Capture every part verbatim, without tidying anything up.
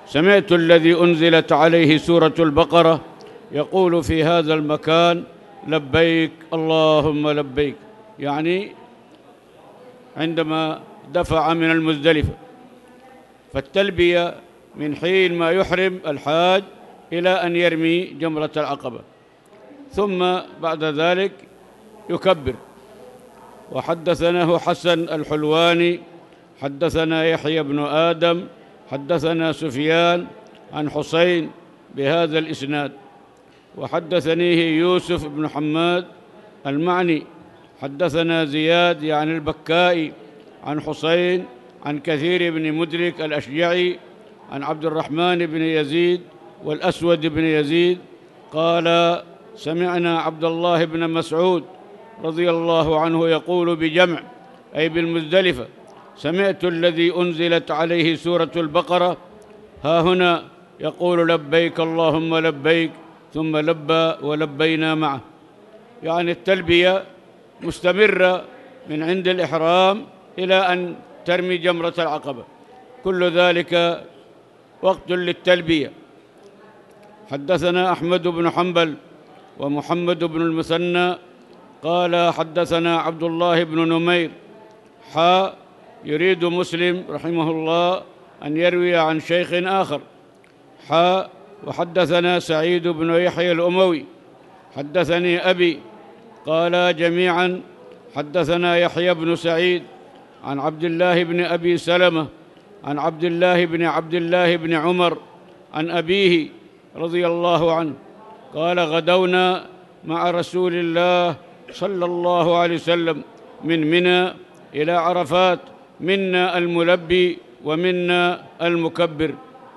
سمعت الذي أنزلت عليه سورة البقرة يقول في هذا المكان لبيك اللهم لبيك، يعني عندما دفع من المزدلفة. فالتلبية من حين ما يحرم الحاج إلى أن يرمي جمرة العقبة، ثم بعد ذلك يكبر. وحدثناه حسن الحلواني حدثنا يحيى بن آدم حدثنا سفيان عن حسين بهذا الإسناد. وحدثنيه يوسف بن حماد المعني حدثنا زياد يعني البكائي عن حسين عن كثير بن مدرك الأشجعي عن عبد الرحمن بن يزيد والأسود بن يزيد قال سمعنا عبد الله بن مسعود رضي الله عنه يقول بجمع أي بالمزدلفة سمعت الذي أنزلت عليه سورة البقرة ها هنا يقول لبيك اللهم لبيك ثم لبى ولبينا معه، يعني التلبية مستمرة من عند الإحرام إلى أن ترمي جمرة العقبة، كل ذلك وقت للتلبية. حدثنا أحمد بن حنبل ومحمد بن المثنى قال حدثنا عبد الله بن نمير حا يريد مسلم رحمه الله أن يروي عن شيخ آخر حا وحدثنا سعيد بن يحيى الأموي حدثني أبي قال جميعا حدثنا يحيى بن سعيد عن عبد الله بن أبي سلمة عن عبد الله بن عبد الله بن عمر عن أبيه رضي الله عنه قال غدونا مع رسول الله صلى الله عليه وسلم من منى إلى عرفات، منا الملبي ومنا المكبر.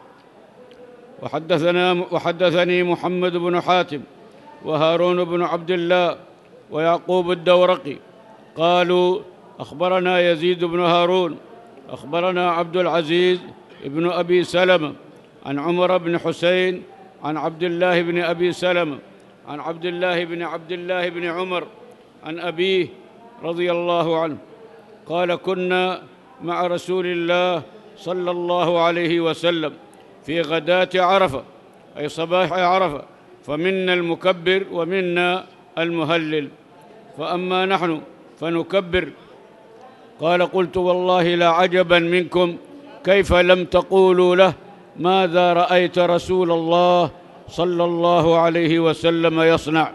وحدثنا وحدثني محمد بن حاتم وهارون بن عبد الله ويعقوب الدورقي قالوا أخبرنا يزيد بن هارون أخبرنا عبد العزيز بن أبي سلمة عن عمر بن حسين عن عبد الله بن أبي سلمة عن عبد الله بن عبد الله بن عمر عن أبيه رضي الله عنه قال كنا مع رسول الله صلى الله عليه وسلم في غداة عرفة أي صباح عرفة، فمنا المكبر ومنا المهلل، فأما نحن فنكبر. قال قلت والله لا عجبا منكم كيف لم تقولوا له ماذا رأيت رسول الله صلى الله عليه وسلم يصنع.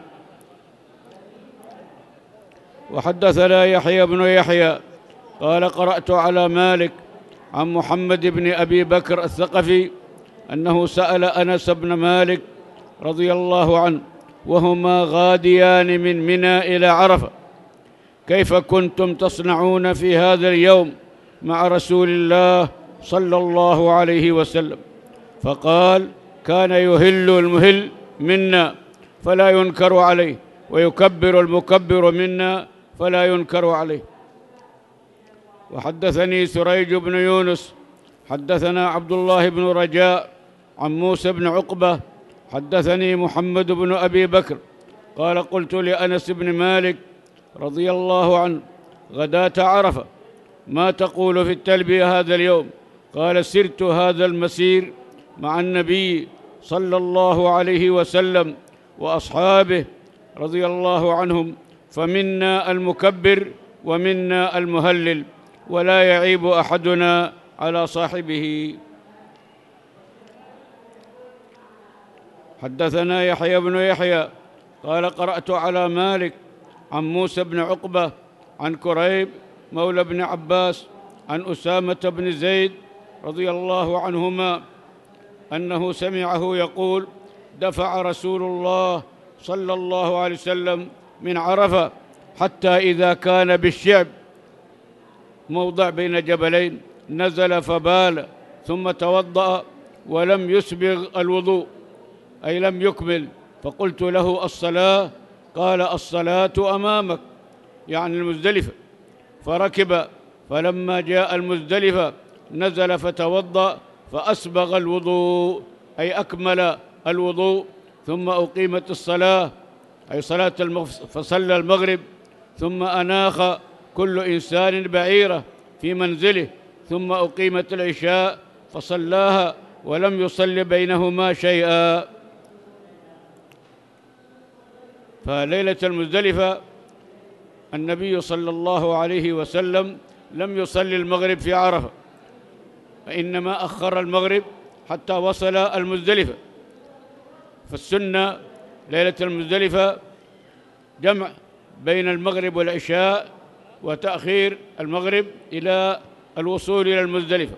وحدثنا يحيى بن يحيى قال قرأت على مالك عن محمد بن أبي بكر الثقفي أنه سأل أنس بن مالك رضي الله عنه وهما غاديان من منى إلى عرفة كيف كنتم تصنعون في هذا اليوم مع رسول الله صلى الله عليه وسلم؟ فقال كان يهل المهل منا فلا ينكر عليه ويكبر المكبر منا فلا ينكر عليه. وحدثني سريج بن يونس حدثنا عبد الله بن رجاء عن موسى بن عقبة حدثني محمد بن أبي بكر قال قلت لأنس بن مالك رضي الله عنه غداة عرفة ما تقول في التلبية هذا اليوم؟ قال سرت هذا المسير مع النبي صلى الله عليه وسلم وأصحابه رضي الله عنهم فمنا المكبر ومنا المهلل ولا يعيب أحدنا على صاحبه. حدثنا يحيى بن يحيى قال قرأت على مالك عن موسى بن عقبة عن كريب مولى بن عباس عن أسامة بن زيد رضي الله عنهما أنه سمعه يقول دفع رسول الله صلى الله عليه وسلم من عرفة حتى إذا كان بالشعب موضع بين جبلين نزل فبال ثم توضأ ولم يسبغ الوضوء أي لم يكمل، فقلت له الصلاة؟ قال الصلاة أمامك يعني المزدلفة. فركب فلما جاء المزدلفة نزل فتوضأ فأسبغ الوضوء أي أكمل الوضوء، ثم أقيمت الصلاة أي صلاة المغرب فصلى المغرب، ثم أناخ كل إنسان بعيره في منزله، ثم أقيمت العشاء فصلاها ولم يصل بينهما شيئا. فليلة المزدلفة النبي صلى الله عليه وسلم لم يصلي المغرب في عرفة، فإنما أخر المغرب حتى وصل المزدلفة. فالسنة ليلة المزدلفة جمع بين المغرب والعشاء وتأخير المغرب إلى الوصول إلى المزدلفة.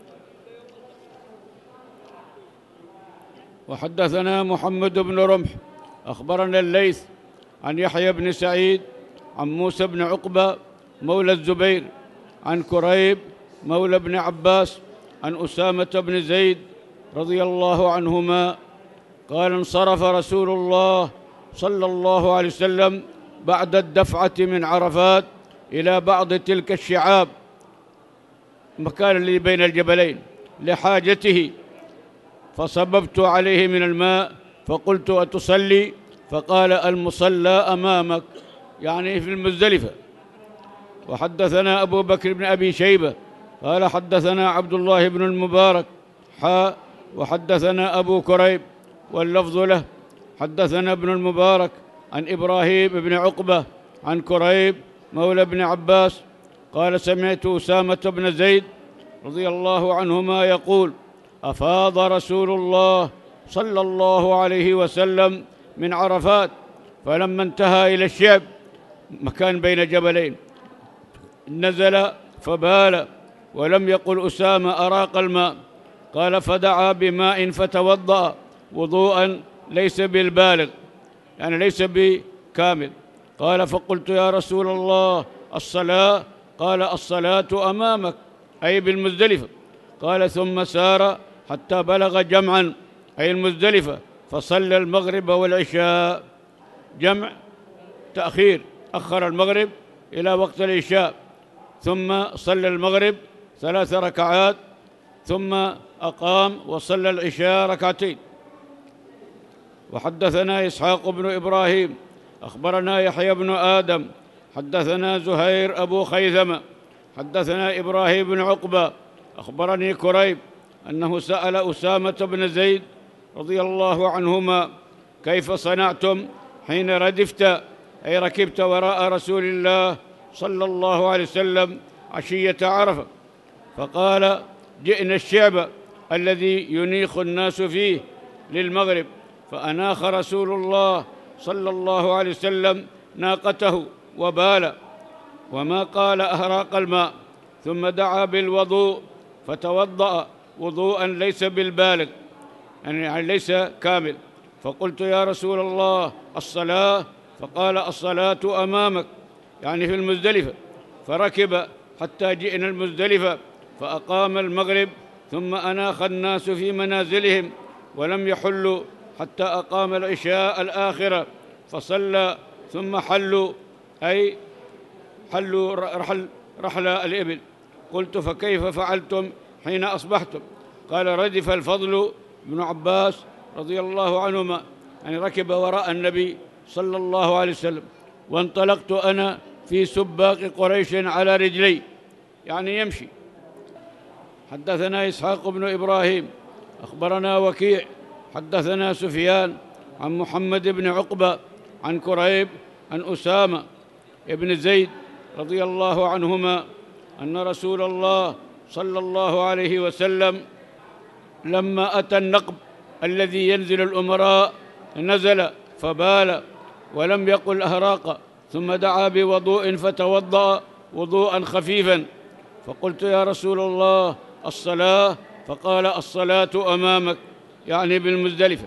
وحدثنا محمد بن رمح أخبرنا الليث عن يحيى بن سعيد عن موسى بن عقبة مولى الزبير عن كريب مولى ابن عباس عن أسامة بن زيد رضي الله عنهما قال: انصرف رسول الله صلى الله عليه وسلم بعد الدفعة من عرفات إلى بعض تلك الشعاب، المكان الذي بين الجبلين، لحاجته، فصببت عليه من الماء فقلت: أتصلي؟ فقال: المصلى أمامك، يعني في المزدلفة. وحدثنا أبو بكر بن أبي شيبة قال: حدثنا عبد الله بن المبارك حاء وحدثنا أبو كريب واللفظ له. حدثنا ابن المبارك عن إبراهيم بن عقبة عن كريب مولى بن عباس قال: سمعت أسامة بن زيد رضي الله عنهما يقول: أفاض رسول الله صلى الله عليه وسلم من عرفات، فلما انتهى إلى الشعب، مكان بين جبلين، نزل فبال، ولم يقل أسامة أراق الماء، قال: فدعا بماء فتوضأ وضوءا ليس بالبالغ، يعني ليس بكامل. قال: فقلت: يا رسول الله الصلاة؟ قال: الصلاة أمامك، أي بالمزدلفة. قال: ثم سار حتى بلغ جمعا، أي المزدلفة، فصلى المغرب والعشاء. جمع تأخير، أخر المغرب إلى وقت العشاء، ثم صلى المغرب ثلاث ركعات، ثم أقام وصلى العشاء ركعتين. وحدثنا إسحاق بن إبراهيم أخبرنا يحيى بن آدم حدثنا زهير أبو خيثمة حدثنا إبراهيم بن عقبة أخبرني كريب أنه سأل أسامة بن زيد رضي الله عنهما: كيف صنعتم حين ردفت، أي ركبت وراء رسول الله صلى الله عليه وسلم عشية عرفة؟ فقال: جئنا الشعب الذي ينيخ الناس فيه للمغرب، فأناخ رسول الله صلى الله عليه وسلم ناقته وبال، وما قال أهراق الماء، ثم دعا بالوضوء فتوضأ وضوءا ليس بالبالغ، يعني ليس كامل. فقلت: يا رسول الله الصلاة؟ فقال: الصلاة أمامك، يعني في المزدلفة. فركب حتى جئنا المزدلفة فأقام المغرب، ثم أناخ الناس في منازلهم ولم يحلوا حتى أقام العشاء الآخرة فصلى، ثم حلوا، أي حلوا رحل, رحل الإبل. قلت: فكيف فعلتم حين أصبحتم؟ قال: ردف الفضل بن عباس رضي الله عنهما، يعني ركب وراء النبي صلى الله عليه وسلم، وانطلقت أنا في سباق قريش على رجلي، يعني يمشي. حدثنا إسحاق بن إبراهيم أخبرنا وكيع حدثنا سفيان عن محمد بن عقبة عن كريب عن أسامة بن زيد رضي الله عنهما أن رسول الله صلى الله عليه وسلم لما أتى النقب الذي ينزل الأمراء نزل فبال ولم يقل أهراق، ثم دعا بوضوء فتوضأ وضوءا خفيفا. فقلت: يا رسول الله الصلاة؟ فقال: الصلاة أمامك، يعني بالمزدلفة.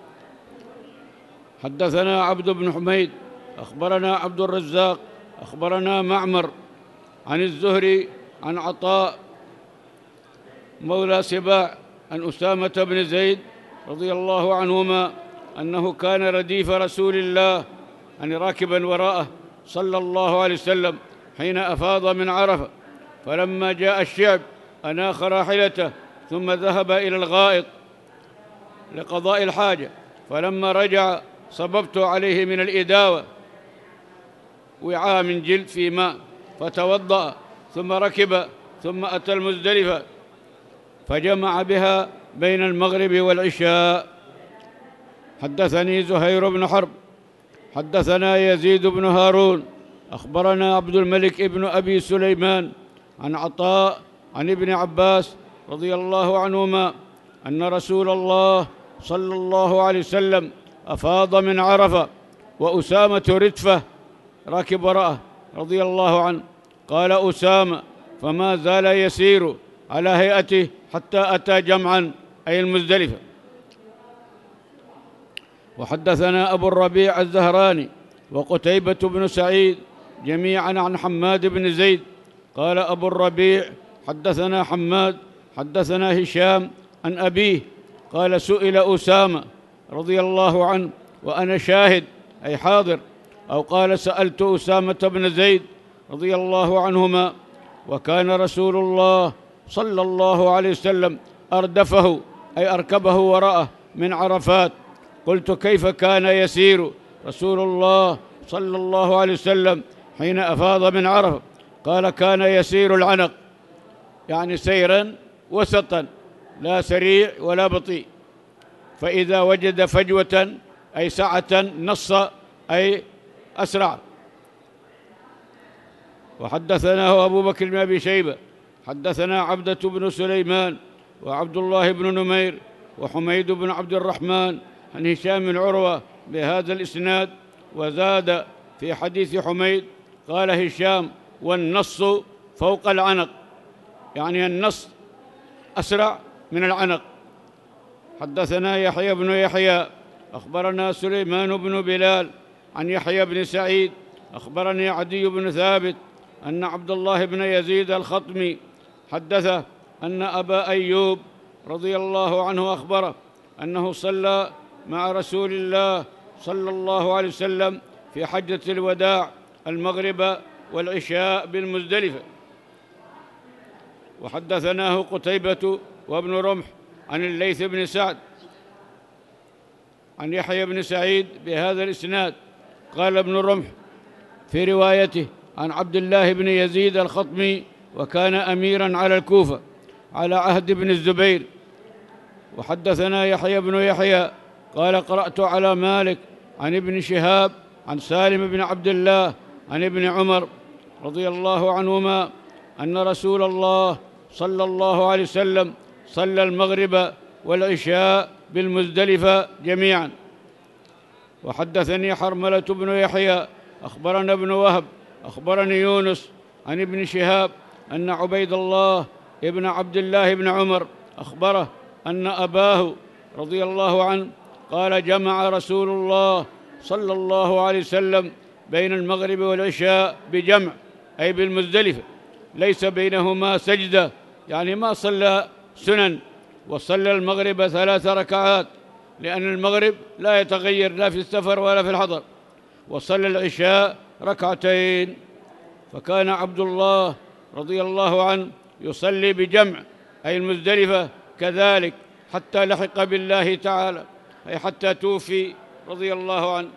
حدثنا عبد بن حميد أخبرنا عبد الرزاق أخبرنا معمر عن الزهري عن عطاء مولى سباع عن أسامة بن زيد رضي الله عنهما أنه كان رديف رسول الله، يعني راكبا وراءه صلى الله عليه وسلم حين أفاض من عرفة، فلما جاء الشعب أناخ راحلته ثم ذهب إلى الغائط لقضاء الحاجة، فلما رجع صببت عليه من الإداوة وعاء من جلد في ماء فتوضأ، ثم ركب، ثم أتى المزدلفة فجمع بها بين المغرب والعشاء. حدثني زهير بن حرب حدثنا يزيد بن هارون أخبرنا عبد الملك بن أبي سليمان عن عطاء عن ابن عباس رضي الله عنهما أن رسول الله صلى الله عليه وسلم أفاض من عرفة وأسامة ردفة راكب وراءه رضي الله عنه. قال أسامة: فما زال يسير على هيئته حتى أتى جمعا أي المزدلفة. وحدثنا أبو الربيع الزهراني وقتيبة بن سعيد جميعا عن حماد بن زيد. قال أبو الربيع: حدثنا حماد حدثنا هشام عن أبيه قال: سئل أسامة رضي الله عنه وأنا شاهد أي حاضر، أو قال: سألت أسامة بن زيد رضي الله عنهما، وكان رسول الله صلى الله عليه وسلم أردفه أي أركبه وراءه من عرفات. قلت: كيف كان يسير رسول الله صلى الله عليه وسلم حين أفاض من عرفة؟ قال: كان يسير العنق، يعني سيرا وسطا، لا سريع ولا بطيء، فإذا وجد فجوة أي سعة نص أي أسرع. وحدثناه أبو بكر بن أبي شيبة حدثنا عبدة بن سليمان وعبد الله بن نمير وحميد بن عبد الرحمن عن هشام بن عروة بهذا الإسناد، وزاد في حديث حميد قال هشام: والنص فوق العنق، يعني النص أسرع من العنق. حدثنا يحيى بن يحيى أخبرنا سليمان بن بلال عن يحيى بن سعيد أخبرني عدي بن ثابت أن عبد الله بن يزيد الخطمي حدثه أن أبا أيوب رضي الله عنه أخبره أنه صلى مع رسول الله صلى الله عليه وسلم في حجة الوداع المغرب والعشاء بالمزدلفة. وحدثناه قتيبة وابن رمح عن الليث بن سعد عن يحيى بن سعيد بهذا الإسناد. قال ابن رمح في روايته عن عبد الله بن يزيد الخطمي: وكان أميراً على الكوفة على عهد ابن الزبير. وحدثنا يحيى بن يحيى قال: قرأت على مالك عن ابن شهاب عن سالم بن عبد الله عن ابن عمر رضي الله عنهما أن رسول الله صلى الله عليه وسلم صلى المغرب والعشاء بالمزدلفة جميعاً. وحدثني حرملة بن يحيى أخبرنا ابن وهب أخبرني يونس عن ابن شهاب أن عبيد الله ابن عبد الله بن عمر أخبره أن أباه رضي الله عنه قال: جمع رسول الله صلى الله عليه وسلم بين المغرب والعشاء بجمع أي بالمزدلفة، ليس بينهما سجدة، يعني ما صلى سنن، وصلى المغرب ثلاث ركعات لأن المغرب لا يتغير لا في السفر ولا في الحضر، وصلى العشاء ركعتين. فكان عبد الله رضي الله عنه يصلي بجمع أي المزدلفة كذلك حتى لحق بالله تعالى، أي حتى توفي رضي الله عنه.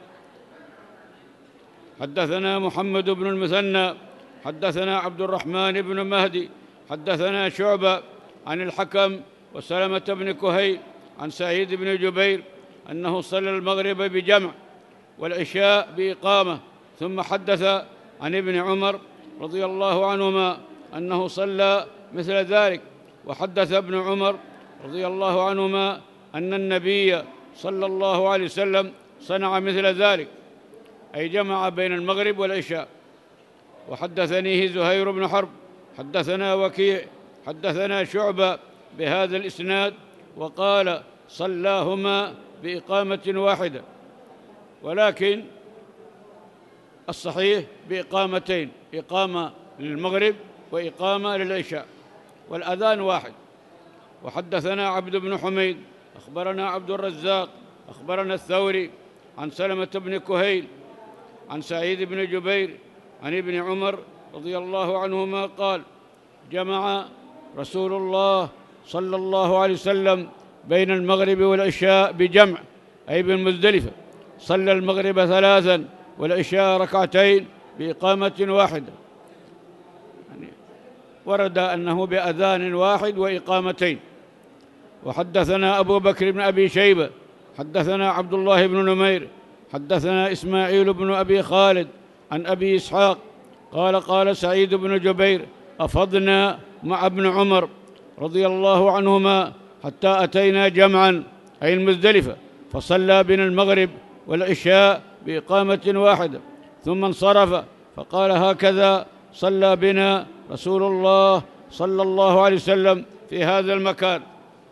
حدثنا محمد بن المثنى حدثنا عبد الرحمن بن مهدي حدثنا شعبة عن الحكم وسلمة بن كهيل عن سعيد بن جبير أنه صلى المغرب بجمع والعشاء بإقامة، ثم حدث عن ابن عمر رضي الله عنهما أنه صلى مثل ذلك. وحدث ابن عمر رضي الله عنهما أن النبي صلى الله عليه وسلم صنع مثل ذلك، أي جمع بين المغرب والعشاء. وحدثنيه زهير بن حرب حدثنا وكيع حدثنا شعبة بهذا الإسناد وقال: صلاهما بإقامة واحدة، ولكن الصحيح بإقامتين، إقامة للمغرب وإقامة للعشاء، والأذان واحد. وحدثنا عبد بن حميد أخبرنا عبد الرزاق أخبرنا الثوري عن سلمة بن كهيل عن سعيد بن جبير عن ابن عمر رضي الله عنهما قال: جمع رسول الله صلى الله عليه وسلم بين المغرب والعشاء بجمع أي بالمزدلفة، صلى المغرب ثلاثا والعشاء ركعتين بإقامة واحدة، يعني ورد أنه بأذان واحد وإقامتين. وحدثنا أبو بكر بن أبي شيبة حدثنا عبد الله بن نمير حدثنا إسماعيل بن أبي خالد عن أبي إسحاق قال قال سعيد بن جبير أفضنا مع ابن عمر رضي الله عنهما حتى أتينا جمعا أي المزدلفة، فصلى بنا المغرب والعشاء بإقامة واحدة ثم انصرف، فقال هكذا صلى بنا رسول الله صلى الله عليه وسلم في هذا المكان.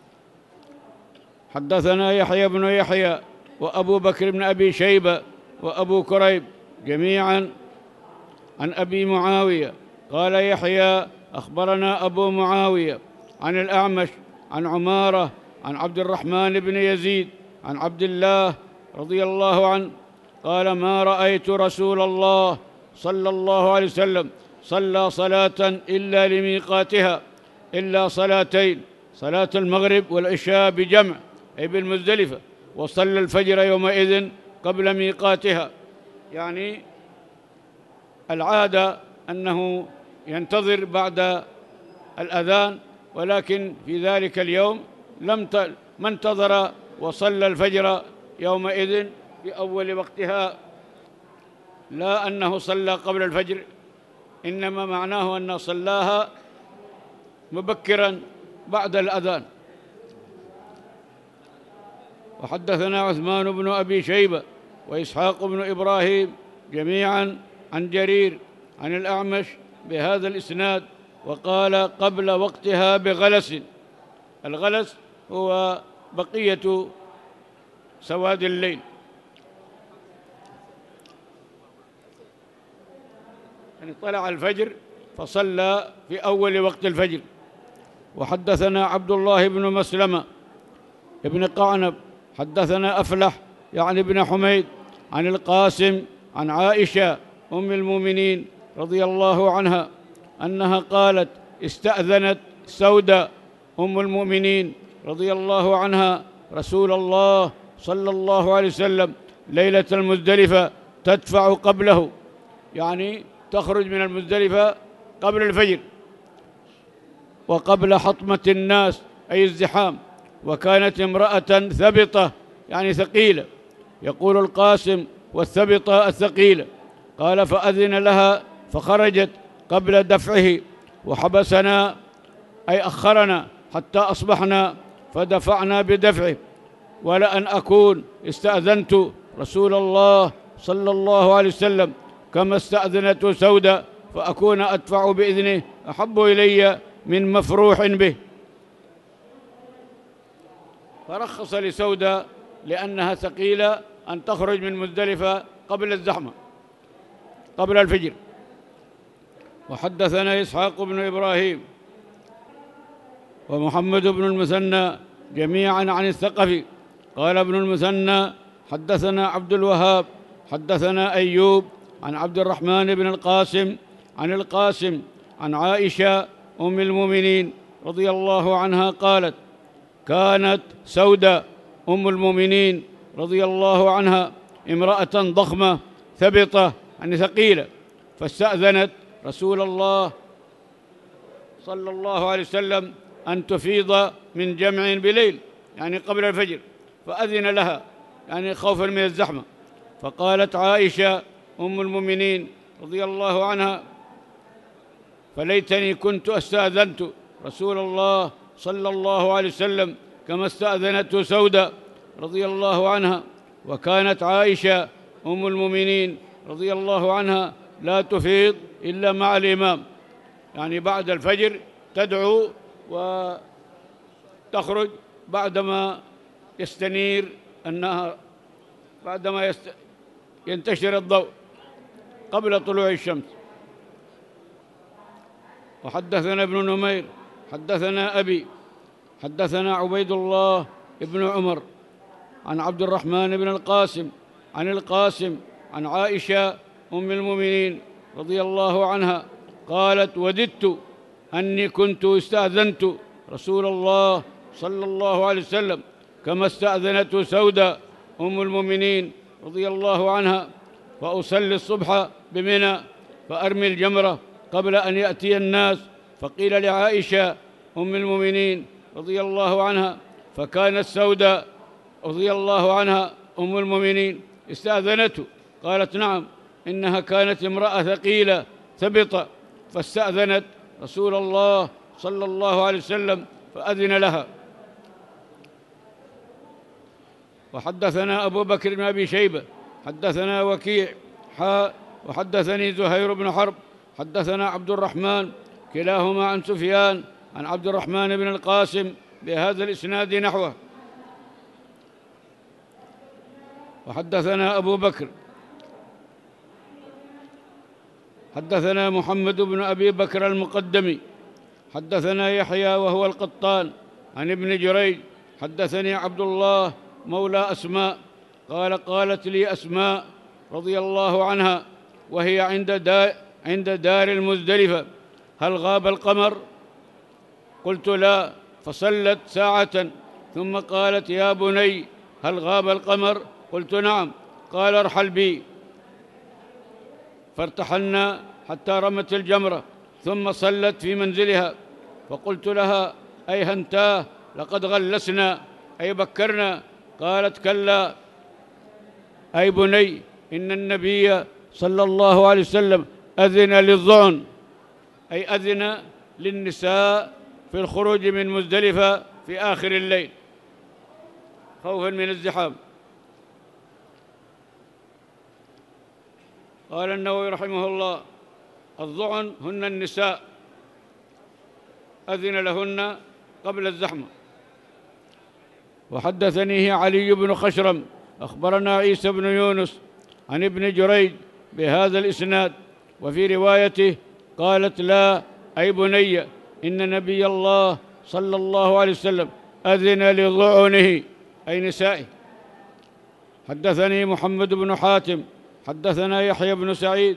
حدثنا يحيى بن يحيى وأبو بكر بن أبي شيبة وأبو كريب جميعا عن أبي معاوية قال يحيى أخبرنا أبو معاوية عن الأعمش عن عمارة عن عبد الرحمن بن يزيد عن عبد الله رضي الله عنه قال ما رأيت رسول الله صلى الله عليه وسلم صلى صلاة إلا لميقاتها إلا صلاتين، صلاة المغرب والعشاء بجمع أي بالمزدلفة، وصلى الفجر يومئذ قبل ميقاتها. يعني العادة أنه ينتظر بعد الأذان، ولكن في ذلك اليوم لم ت... ما انتظر وصلى الفجر يومئذ في أول وقتها، لا أنه صلى قبل الفجر، إنما معناه أنه صلاها مبكرا بعد الأذان. وحدثنا عثمان بن أبي شيبة وإسحاق بن إبراهيم جميعا عن جرير عن الأعمش بهذا الإسناد، وقال قبل وقتها بغلس. الغلس هو بقية سواد الليل، يعني طلع الفجر فصلى في أول وقت الفجر. وحدثنا عبد الله بن مسلمة ابن قعنب حدثنا أفلح يعني ابن حميد عن القاسم عن عائشة أم المؤمنين رضي الله عنها أنها قالت استأذنت سودة أم المؤمنين رضي الله عنها رسول الله صلى الله عليه وسلم ليلة المزدلفة تدفع قبله، يعني تخرج من المزدلفة قبل الفجر وقبل حطمة الناس أي الزحام، وكانت امرأة ثبطة يعني ثقيلة، يقول القاسم والثبطة الثقيلة، قال فأذن لها فخرجت قبل دفعه وحبسنا أي أخرنا حتى أصبحنا فدفعنا بدفعه، ولأن أكون استأذنت رسول الله صلى الله عليه وسلم كما استأذنت سودة فأكون أدفع بإذنه أحب إلي من مفروح به. فرخص لسودة لأنها ثقيلة أن تخرج من مزدلفة قبل الزحمة قبل الفجر. وحدثنا إسحاق بن إبراهيم ومحمد بن المثنى جميعا عن الثقفي قال ابن المثنى حدثنا عبد الوهاب حدثنا أيوب عن عبد الرحمن بن القاسم عن القاسم عن عائشة أم المؤمنين رضي الله عنها قالت كانت سودة أم المؤمنين رضي الله عنها امرأة ضخمة ثبطة يعني ثقيلة، فاستأذنت رسول الله صلى الله عليه وسلم أن تفيض من جمع بليل يعني قبل الفجر، فأذن لها يعني خوفا من الزحمة. فقالت عائشة أم المؤمنين رضي الله عنها فليتني كنت استأذنت رسول الله صلى الله عليه وسلم كما استأذنته سودة رضي الله عنها. وكانت عائشة أم المؤمنين رضي الله عنها لا تفيض إلا مع الإمام، يعني بعد الفجر تدعو وتخرج بعدما يستنير النهار، بعدما يست... ينتشر الضوء قبل طلوع الشمس. وحدثنا ابن نمير حدثنا أبي حدثنا عبيد الله ابن عمر عن عبد الرحمن بن القاسم عن القاسم عن عائشة أم المؤمنين رضي الله عنها قالت وددت أني كنت استأذنت رسول الله صلى الله عليه وسلم كما استأذنته سودة أم المؤمنين رضي الله عنها، فأصلي الصبح بمنى فأرمي الجمرة قبل أن يأتي الناس، فقيل لعائشة أم المؤمنين رضي الله عنها فكانت سودة رضي الله عنها أم المؤمنين استأذنته، قالت نعم إنها كانت امرأة ثقيلة ثبطة، فاستأذنت رسول الله صلى الله عليه وسلم فأذن لها. وحدثنا أبو بكر بن أبي شيبة حدثنا وكيع حاء وحدثني زهير بن حرب حدثنا عبد الرحمن كلاهما عن سفيان عن عبد الرحمن بن القاسم بهذا الإسناد نحوه. وحدثنا أبو بكر حدثنا محمد بن أبي بكر المقدمي حدثنا يحيى وهو القطان عن ابن جريج حدثني عبد الله مولى أسماء قال قالت لي أسماء رضي الله عنها وهي عند دار, عند دار المزدلفة: هل غاب القمر؟ قلت لا، فصلت ساعة ثم قالت: يا بني هل غاب القمر؟ قلت نعم. قال: ارحل بي. فارتحلنا حتى رمت الجمرة ثم صلت في منزلها، فقلت لها: أيهنتاه لقد غلسنا أي بكرنا؟ قالت: كلا، أي بني إن النبي صلى الله عليه وسلم أذن للظعن، أي أذن للنساء في الخروج من مزدلفة في آخر الليل خوفا من الزحام. قال النووي رحمه الله: الظعن هن النساء أذن لهن قبل الزحمة. وحدثنيه علي بن خشرم أخبرنا عيسى بن يونس عن ابن جريج بهذا الإسناد، وفي روايته قالت: لا، أي بني إن نبي الله صلى الله عليه وسلم أذن لظعنه أي نسائه. حدثني محمد بن حاتم حدثنا يحيى بن سعيد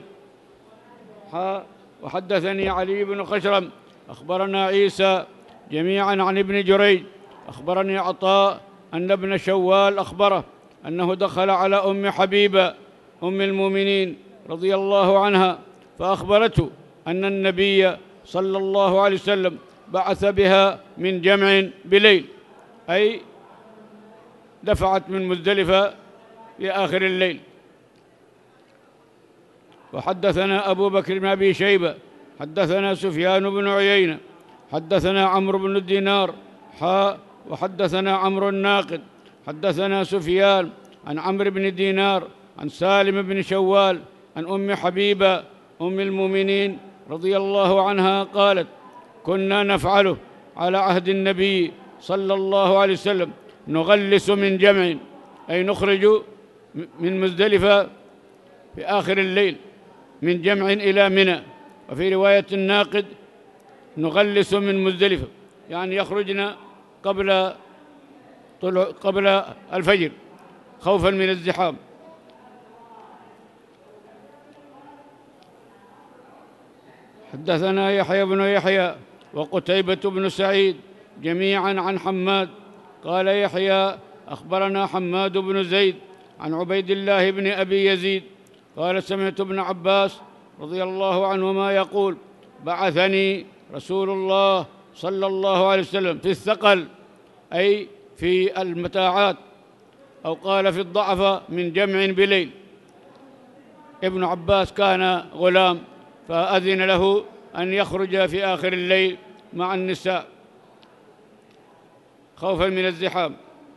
وحدثني علي بن خشرم أخبرنا عيسى جميعا عن ابن جريج أخبرني عطاء أن ابن شوال أخبره أنه دخل على أم حبيبة أم المؤمنين رضي الله عنها فأخبرته أن النبي صلى الله عليه وسلم بعث بها من جمع بليل، أي دفعت من مزدلفة في آخر الليل. وحدثنا أبو بكر بن أبي شيبة حدثنا سفيان بن عيينة حدثنا عمرو بن الدينار حاء وحدثنا عمرو الناقد حدثنا سفيان عن عمرو بن دينار عن سالم بن شوال عن أم حبيبة أم المؤمنين رضي الله عنها قالت: كنا نفعله على عهد النبي صلى الله عليه وسلم، نغلس من جمع، أي نخرج من مزدلفة في آخر الليل من جمع إلى منى. وفي رواية الناقد: نغلس من مزدلفة، يعني يخرجنا قبل طلوع قبل الفجر خوفا من الزحام. حدثنا يحيى بن يحيى وقتيبة بن سعيد جميعا عن حماد قال يحيى: أخبرنا حماد بن زيد عن عبيد الله بن أبي يزيد قال: سمعت ابن عباس رضي الله عنهما يقول: بعثني رسول الله صلى الله عليه وسلم في الثقل، أي في المتاعات، أو قال في الضعف من جمع بليل. ابن عباس كان غلام فأذن له أن يخرج في آخر الليل مع النساء خوفا من الزحام.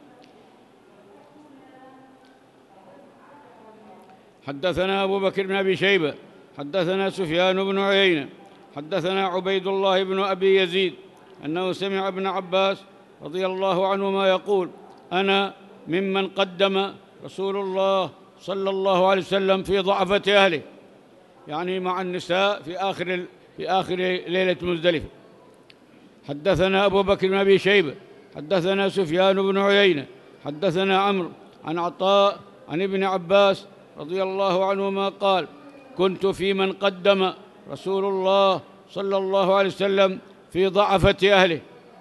حدثنا أبو بكر بن أبي شيبة حدثنا سفيان بن عيينة حدثنا عبيد الله بن أبي يزيد أنه سمع ابن عباس رضي الله عنهما يقول: أنا ممن قدم رسول الله صلى الله عليه وسلم في ضعفة أهله، يعني مع النساء في آخر في آخر ليلة مزدلفة. حدثنا أبو بكر بن أبي شيبة حدثنا سفيان بن عيينة حدثنا عمرو عن عطاء عن ابن عباس رضي الله عنهما قال: كنت في من قدم رسول الله صلى الله عليه وسلم في ضعفة أهله،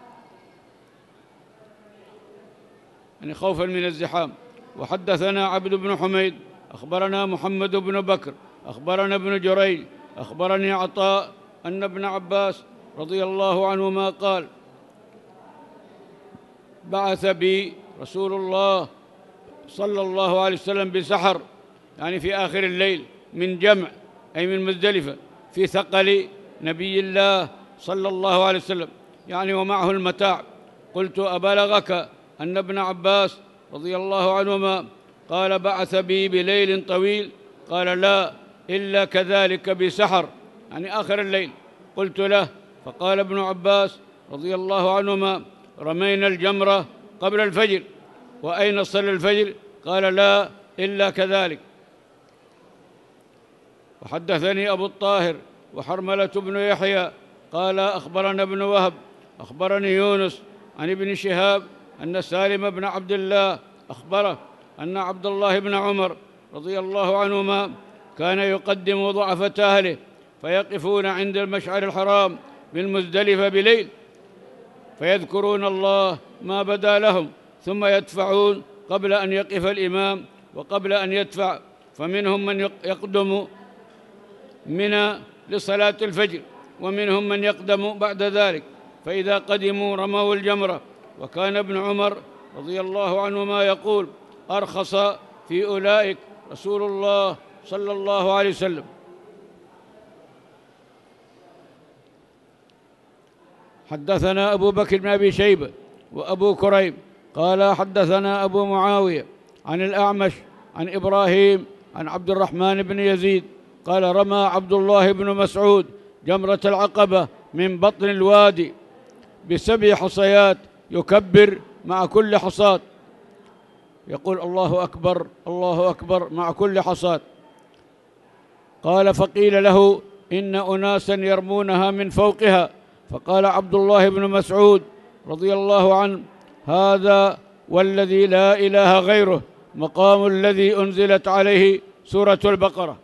يعني خوفا من الزحام. وحدثنا عبد بن حميد أخبرنا محمد بن بكر أخبرنا ابن جريج أخبرني عطاء أن ابن عباس رضي الله عنهما قال: بعث بي رسول الله صلى الله عليه وسلم بسحر، يعني في آخر الليل، من جمع أي من مزدلفة، في ثقل نبي الله صلى الله عليه وسلم، يعني ومعه المتاع. قلت: أبلغك أن ابن عباس رضي الله عنهما قال بعث بي بليل طويل؟ قال: لا، إلا كذلك بسحر، يعني آخر الليل. قلت له، فقال ابن عباس رضي الله عنهما: رمينا الجمرة قبل الفجر. وأين صلى الفجر؟ قال: لا، إلا كذلك. وحدثني أبو الطاهر وحرملة بن يحيى قال: أخبرنا ابن وهب أخبرني يونس عن ابن شهاب أن سالم بن عبد الله أخبره أن عبد الله بن عمر رضي الله عنهما كان يقدم ضعفة أهله فيقفون عند المشعر الحرام بالمزدلفة بليل فيذكرون الله ما بدا لهم، ثم يدفعون قبل أن يقف الإمام وقبل أن يدفع، فمنهم من يقدم منى لصلاة الفجر، ومنهم من يقدم بعد ذلك، فإذا قدموا رموا الجمرة. وكان ابن عمر رضي الله عنهما يقول: أرخص في أولئك رسول الله صلى الله عليه وسلم. حدثنا أبو بكر بن أبي شيبة وأبو كريب قال: حدثنا أبو معاوية عن الأعمش عن إبراهيم عن عبد الرحمن بن يزيد قال: رمى عبد الله بن مسعود جمرة العقبة من بطن الوادي بسبع حصيات يكبر مع كل حصاة، يقول: الله أكبر الله أكبر مع كل حصاة. قال: فقيل له: إن أناسا يرمونها من فوقها. فقال عبد الله بن مسعود رضي الله عنه: هذا والذي لا إله غيره مقام الذي أنزلت عليه سورة البقرة،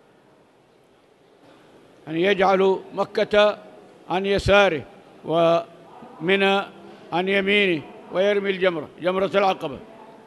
يعني يجعل مكة عن يساره ومنى عن يمينه ويرمي الجمرة جمرة العقبة.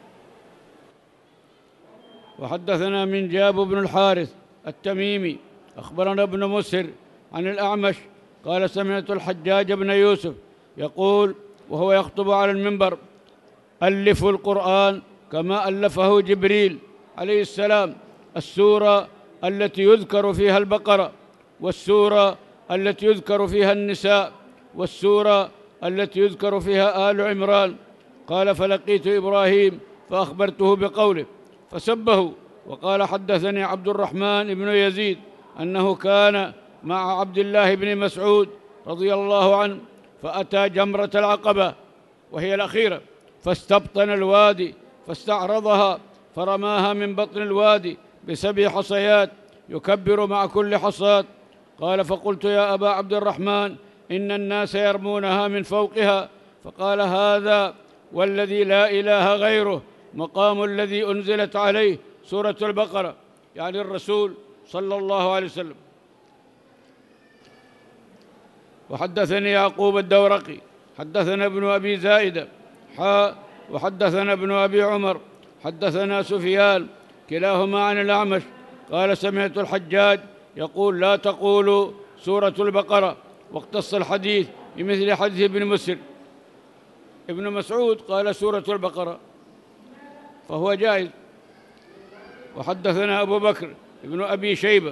وحدثنا من جاب بن الحارث التميمي أخبرنا ابن مسهر عن الأعمش قال: سمعت الحجاج بن يوسف يقول وهو يخطب على المنبر: ألفوا القرآن كما ألفه جبريل عليه السلام، السورة التي يذكر فيها البقرة، والسورة التي يذكر فيها النساء، والسورة التي يذكر فيها آل عمران. قال: فلقيت إبراهيم فأخبرته بقوله فسبه، وقال: حدثني عبد الرحمن بن يزيد أنه كان مع عبد الله بن مسعود رضي الله عنه فأتى جمرة العقبة وهي الأخيرة فاستبطن الوادي فاستعرضها فرماها من بطن الوادي بسبع حصيات يكبر مع كل حصاة. قال: فقلت: يا أبا عبد الرحمن، إن الناس يرمونها من فوقها. فقال: هذا والذي لا إله غيره مقام الذي أنزلت عليه سورة البقرة، يعني الرسول صلى الله عليه وسلم. وحدثني يعقوب الدورقي حدثنا ابن أبي زائدة حاء وحدثنا ابن أبي عمر حدثنا سفيان كلاهما عن الأعمش قال: سمعت الحجاج يقول: لا تقولوا سورة البقرة، واقتص الحديث بمثل حديث ابن مسهر. ابن مسعود قال: سورة البقرة، فهو جائز. وحدثنا أبو بكر ابن أبي شيبة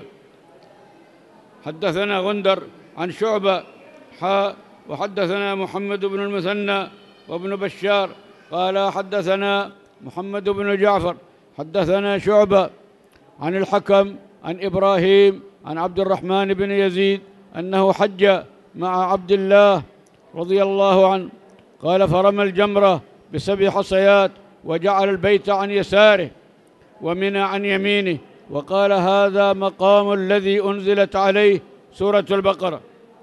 حدثنا غندر عن شعبة حاء وحدثنا محمد بن المثنى وابن بشار قال: حدثنا محمد بن جعفر حدثنا شعبة عن الحكم عن إبراهيم عن عبد الرحمن بن يزيد أنه حج مع عبد الله رضي الله عنه. قال: فرمى الجمرة بسبع حصيات وجعل البيت عن يساره ومنى عن يمينه، وقال: هذا مقام الذي أنزلت عليه سورة البقرة.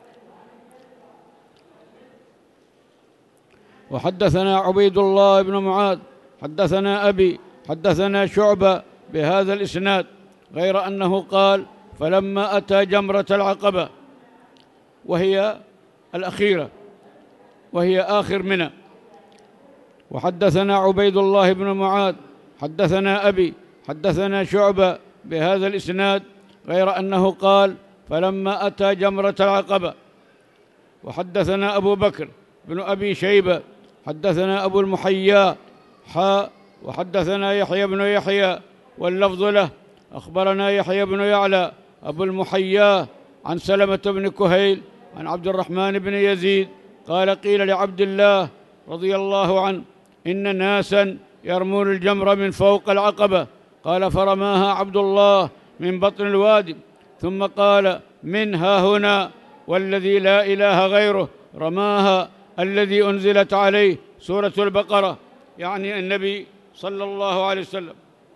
وحدثنا عبيد الله بن معاذ حدثنا أبي حدثنا شعبة بهذا الإسناد، غير أنه قال: فلما أتى جمرة العقبة وهي الأخيرة وهي آخر منى. وحدثنا عبيد الله بن معاذ حدثنا أبي حدثنا شعبة بهذا الإسناد، غير أنه قال: فلما أتى جمرة العقبة. وحدثنا أبو بكر بن أبي شيبة حدثنا أبو المحيا حاء وحدثنا يحيى بن يحيى واللفظ له أخبرنا يحيى بن يعلى أبو المحيا عن سلمة بن كهيل عن عبد الرحمن بن يزيد قال قيل لعبد الله رضي الله عنه إن ناسا يرمون الجمر من فوق العقبة، قال فرماها عبد الله من بطن الوادي، ثم قال من ها هنا والذي لا إله غيره رماها الذي أنزلت عليه سورة البقرة، يعني النبي صلى الله عليه وسلم.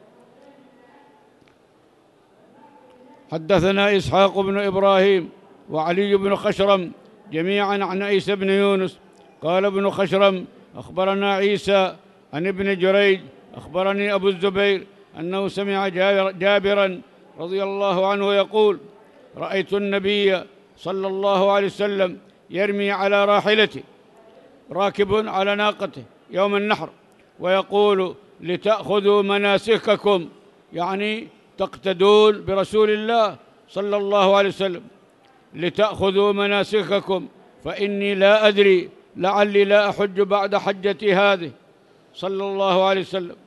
حدثنا إسحاق بن إبراهيم وعلي بن خشرم جميعا عن عيسى بن يونس قال ابن خشرم أخبرنا عيسى عن ابن جريج أخبرني أبو الزبير أنه سمع جابرا رضي الله عنه يقول رأيت النبي صلى الله عليه وسلم يرمي على راحلته راكب على ناقته يوم النحر ويقول لتأخذوا مناسككم، يعني تقتدون برسول الله صلى الله عليه وسلم، لتأخذوا مناسككم فإني لا أدري لعلي لا أحج بعد حجتي هذه صلى الله عليه وسلم.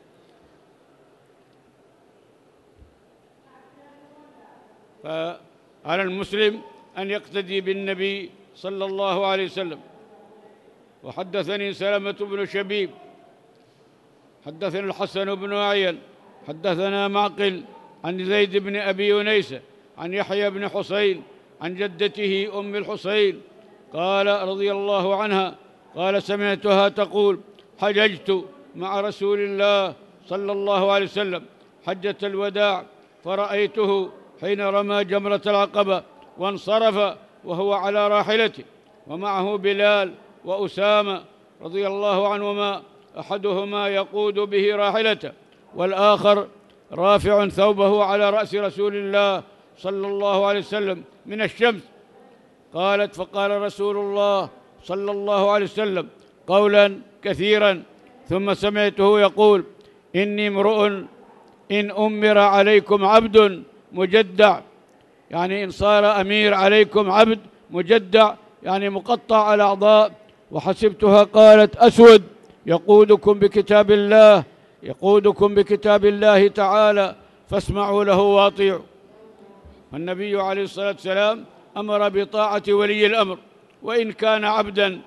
فعلى المسلم أن يقتدي بالنبي صلى الله عليه وسلم. وحدثني سلمة بن شبيب حدثنا الحسن بن أعين حدثنا معقل عن زيد بن أبي أنيسة عن يحيى بن حسين عن جدته أم الحسين قال رضي الله عنها قال سمعتها تقول حججت مع رسول الله صلى الله عليه وسلم حجة الوداع فرأيته حين رمى جمرة العقبة وانصرف وهو على راحلته ومعه بلال وأسامة رضي الله عنهما، أحدهما يقود به راحلته والآخر رافع ثوبه على رأس رسول الله صلى الله عليه وسلم من الشمس. قالت فقال رسول الله صلى الله عليه وسلم قولا كثيرا ثم سمعته يقول إني امرؤ إن أمر عليكم عبد مجدع، يعني إن صار أمير عليكم عبد مجدع يعني مقطع الأعضاء، وحسبتها قالت أسود يقودكم بكتاب الله يقودكم بكتاب الله تعالى فاسمعوا له واطيعوا. النبي عليه الصلاة والسلام أمر بطاعة ولي الأمر وإن كان عبدا،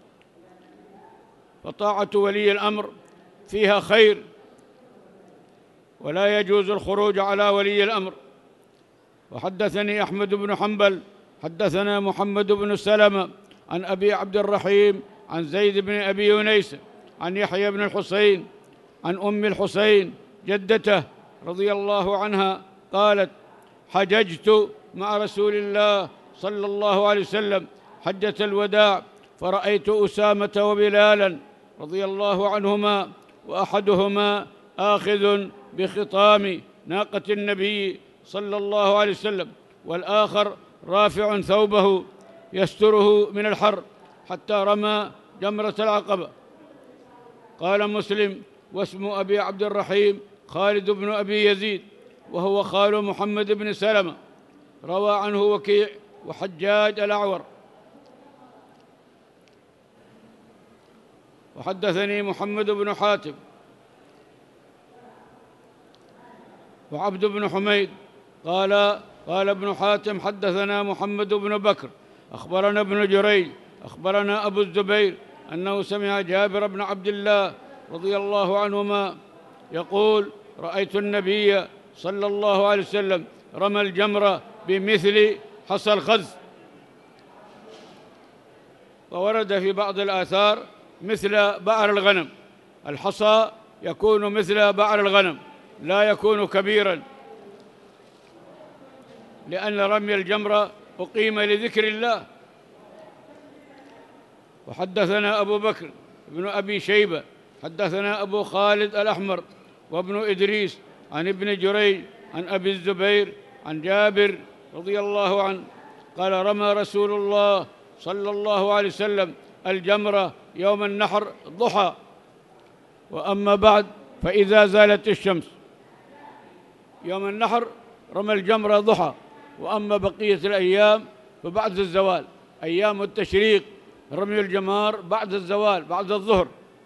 فطاعة ولي الأمر فيها خير ولا يجوز الخروج على ولي الأمر. وحدثني أحمد بن حنبل حدثنا محمد بن سلمة عن أبي عبد الرحيم عن زيد بن أبي أنيسة عن يحيى بن الحسين عن أم الحسين جدته رضي الله عنها قالت حججت مع رسول الله صلى الله عليه وسلم حجة الوداع فرأيت أسامة وبلالا رضي الله عنهما وأحدهما آخذ بخطام ناقة النبي صلى الله عليه وسلم والآخر رافع ثوبه يستره من الحر حتى رمى جمرة العقبة. قال مسلم واسم أبي عبد الرحيم خالد بن أبي يزيد وهو خال محمد بن سلمة، روى عنه وكيع وحجاج الأعور. وحدثني محمد بن حاتم وعبد بن حميد قال قال ابن حاتم حدثنا محمد بن بكر أخبرنا ابن جريج أخبرنا أبو الزبير أنه سمع جابر بن عبد الله رضي الله عنهما يقول رأيت النبي صلى الله عليه وسلم رمى الجمرة بمثل حصى الخز، وورد في بعض الآثار مثل بعر الغنم، الحصى يكون مثل بعر الغنم لا يكون كبيرا، لأن رمي الجمرة أقيم لذكر الله. وحدثنا أبو بكر بن أبي شيبة حدثنا أبو خالد الأحمر وابن إدريس عن ابن جريج عن أبي الزبير عن جابر رضي الله عنه قال رمى رسول الله صلى الله عليه وسلم الجمرة يوم النحر ضحى، وأما بعد فإذا زالت الشمس. يوم النحر رمى الجمرة ضحى، وأما بقية الأيام فبعد الزوال أيام التشريق رمي الجمار بعد الزوال بعد الظهر.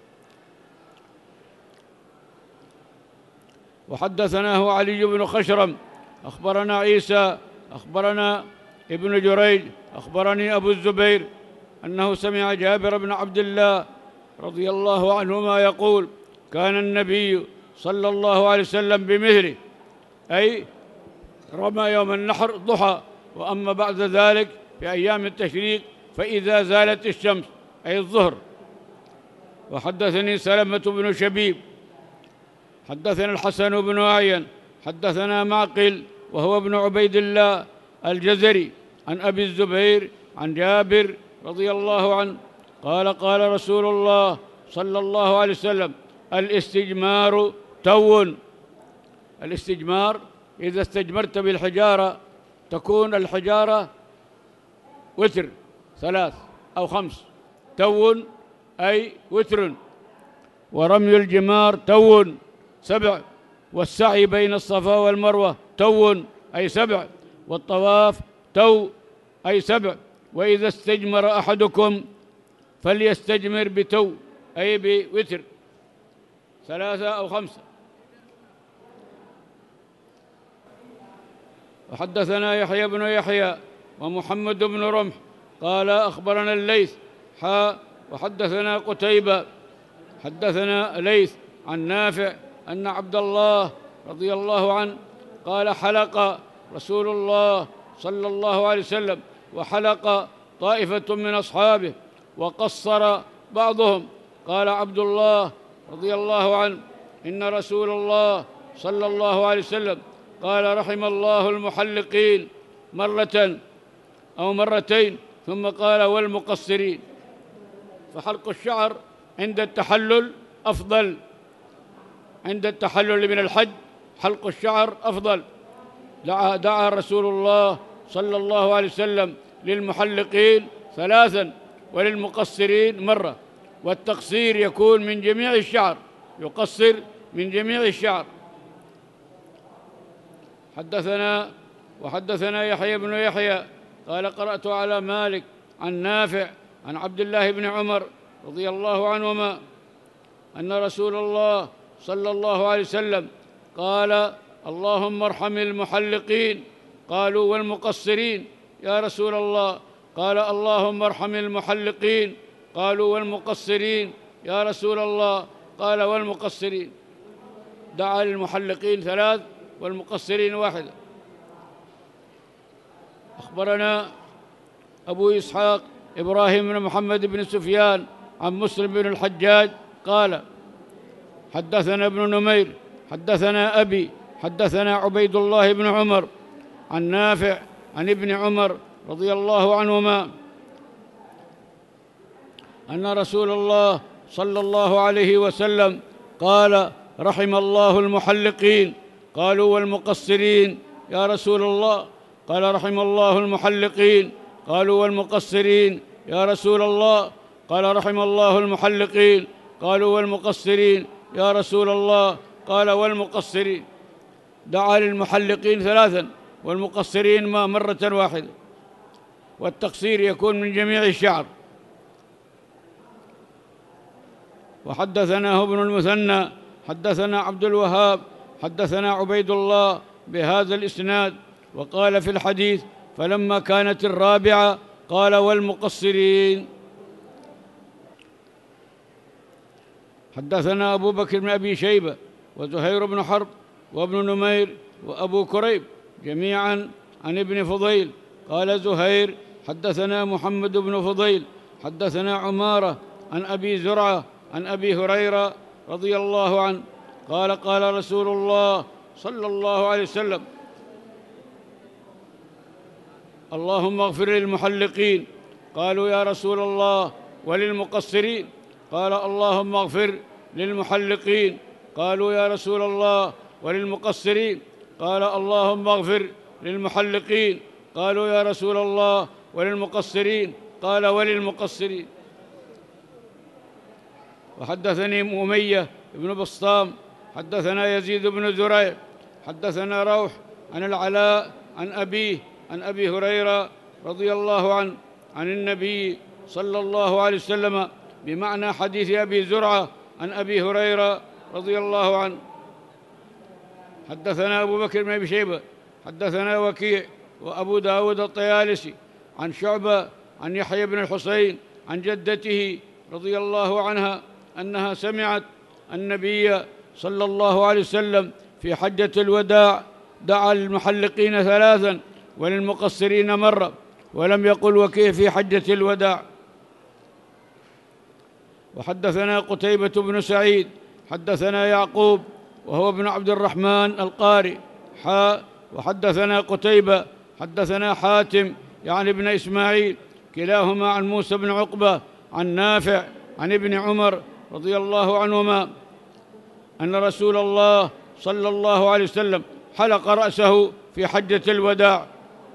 وحدثناه علي بن خشرم أخبرنا عيسى أخبرنا ابن جريج أخبرني أبو الزبير أنه سمع جابر بن عبد الله رضي الله عنهما يقول: كان النبي صلى الله عليه وسلم بمهله، أي رمى يوم النحر ضحى، وأما بعد ذلك في أيام التشريق فإذا زالت الشمس أي الظهر. وحدثني سلمة بن شبيب حدثنا الحسن بن أعين حدثنا معقل وهو ابن عبيد الله الجزري عن أبي الزبير عن جابر رضي الله عنه قال: قال رسول الله صلى الله عليه وسلم: الاستجمار تو. الاستجمار إذا استجمرت بالحجارة تكون الحجارة وتر ثلاث أو خمس، تو أي وتر. ورمي الجمار تو سبع، والسعي بين الصفا والمروة تو أي سبع، والطواف تو أي سبع. وإذا استجمر أحدكم فليستجمر بتو أي بوتر ثلاثة أو خمسة. وحدثنا يحيى بن يحيى ومحمد بن رمح قال: أخبرنا الليث حا وحدثنا قتيبة حدثنا ليث عن نافع أن عبد الله رضي الله عنه قال: حلق رسول الله صلى الله عليه وسلم وحلق طائفة من أصحابه وقصر بعضهم. قال عبد الله رضي الله عنه: إن رسول الله صلى الله عليه وسلم قال: رحم الله المحلقين مرة أو مرتين، ثم قال: والمقصرين. فحلق الشعر عند التحلل أفضل، عند التحلل من الحج حلق الشعر أفضل. دعا, دعا رسول الله صلى الله عليه وسلم للمحلقين ثلاثا وللمقصرين مرة، والتقصير يكون من جميع الشعر، يقصر من جميع الشعر. حدثنا وحدثنا يحيى بن يحيى قال: قرأت على مالك عن نافع عن عبد الله بن عمر رضي الله عنهما أن رسول الله صلى الله عليه وسلم قال: اللهم ارحم المحلقين. قالوا: والمقصرين يا رسول الله؟ قال: اللهم ارحم المحلقين. قالوا: والمقصرين يا رسول الله؟ قال: والمقصرين. دعا للمحلقين ثلاث والمقصرين واحدة. أخبرنا أبو إسحاق إبراهيم بن محمد بن سفيان عن مسلم بن الحجاج قال: حدثنا ابن نمير حدثنا أبي حدثنا عبيد الله بن عمر عن نافع عن ابن عمر رضي الله عنهما أن رسول الله صلى الله عليه وسلم قال: رحم الله المحلقين. قالوا: والمقصرين يا رسول الله؟ قال: رحم الله المحلقين. قالوا: والمقصرين يا رسول الله؟ قال: رحم الله المحلقين. قالوا: والمقصرين يا رسول الله؟ قال: والمقصرين. دعا للمحلقين ثلاثا والمقصرين ما مرة واحدة، والتقصير يكون من جميع الشعر. وحدثناه ابن المثنى حدثنا عبد الوهاب حدثنا عبيد الله بهذا الإسناد، وقال في الحديث: فلما كانت الرابعة قال: والمقصرين. حدثنا أبو بكر بن أبي شيبة وزهير بن حرب وابن نمير وأبو كريب جميعا عن ابن فضيل. قال زهير: حدثنا محمد بن فضيل حدثنا عمارة عن أبي زرعة عن أبي هريرة رضي الله عنه قال: قال رسول الله صلى الله عليه وسلم: اللهم اغفر للمحلقين. قالوا: يا رسول الله وللمقصرين؟ قال: اللهم اغفر للمحلقين. قالوا: يا رسول الله وللمقصرين؟ قال: اللهم اغفر للمحلقين. قالوا: يا رسول الله وللمقصرين؟ قال: وللمقصرين. وحدثني أمية بن بسطام حدثنا يزيد بن زريع حدثنا روح عن العلاء عن أبيه عن أبي هريرة رضي الله عنه عن النبي صلى الله عليه وسلم بمعنى حديث أبي زرعة عن أبي هريرة رضي الله عنه. حدثنا أبو بكر بن أبي شيبة حدثنا وكيع وأبو داود الطيالسي عن شعبة عن يحيى بن الحسين عن جدته رضي الله عنها أنها سمعت النبي صلى الله عليه وسلم في حجة الوداع دعا للمحلقين ثلاثا وللمقصرين مرة، ولم يقل وكيع في حجة الوداع. وحدثنا قتيبة بن سعيد حدثنا يعقوب وهو ابن عبد الرحمن القاري حاء وحدثنا قتيبة حدثنا حاتم يعني ابن إسماعيل كلاهما عن موسى بن عقبة عن نافع عن ابن عمر رضي الله عنهما أن رسول الله صلى الله عليه وسلم حلق رأسه في حجة الوداع.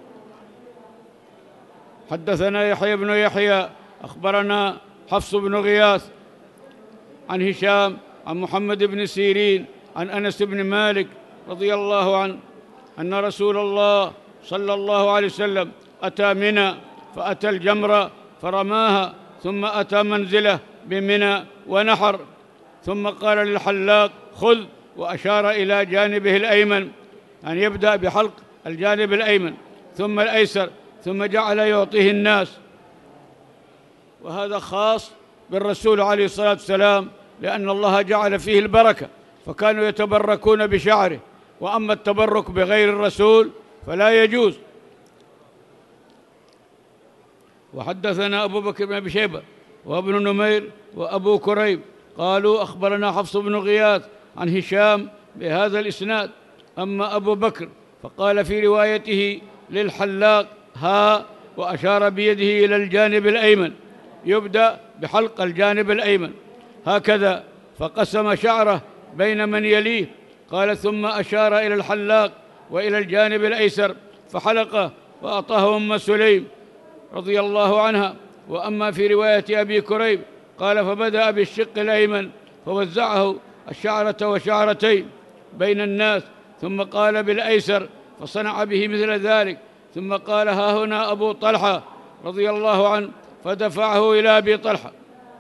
حدثنا يحيى بن يحيى أخبرنا حفص بن غياث عن هشام عن محمد بن سيرين عن أنس بن مالك رضي الله عنه أن رسول الله صلى الله عليه وسلم أتى منى فأتى الجمرة فرماها، ثم أتى منزله بمنى ونحر، ثم قال للحلاق خذ، وأشار إلى جانبه الأيمن، أن يبدأ بحلق الجانب الأيمن ثم الأيسر، ثم جعل يعطيه الناس. وهذا خاص بالرسول عليه الصلاة والسلام، لأن الله جعل فيه البركة، فكانوا يتبركون بشعره، وأما التبرك بغير الرسول فلا يجوز. وحدثنا أبو بكر بن أبي شيبة وابن نمير وأبو كريب قالوا أخبرنا حفص بن غياث عن هشام بهذا الإسناد. أما أبو بكر فقال في روايته للحلاق ها، وأشار بيده إلى الجانب الأيمن، يبدأ بحلق الجانب الأيمن هكذا، فقسم شعره بين من يليه، قال ثم أشار إلى الحلاق وإلى الجانب الأيسر فحلقه وأعطاه أم سليم رضي الله عنها. وأما في رواية أبي كريب قال فبدأ بالشق الأيمن فوزعه الشعرة وشعرتين بين الناس، ثم قال بالأيسر فصنع به مثل ذلك، ثم قال ها هنا أبو طلحة رضي الله عنه فدفعه إلى أبي طلحة.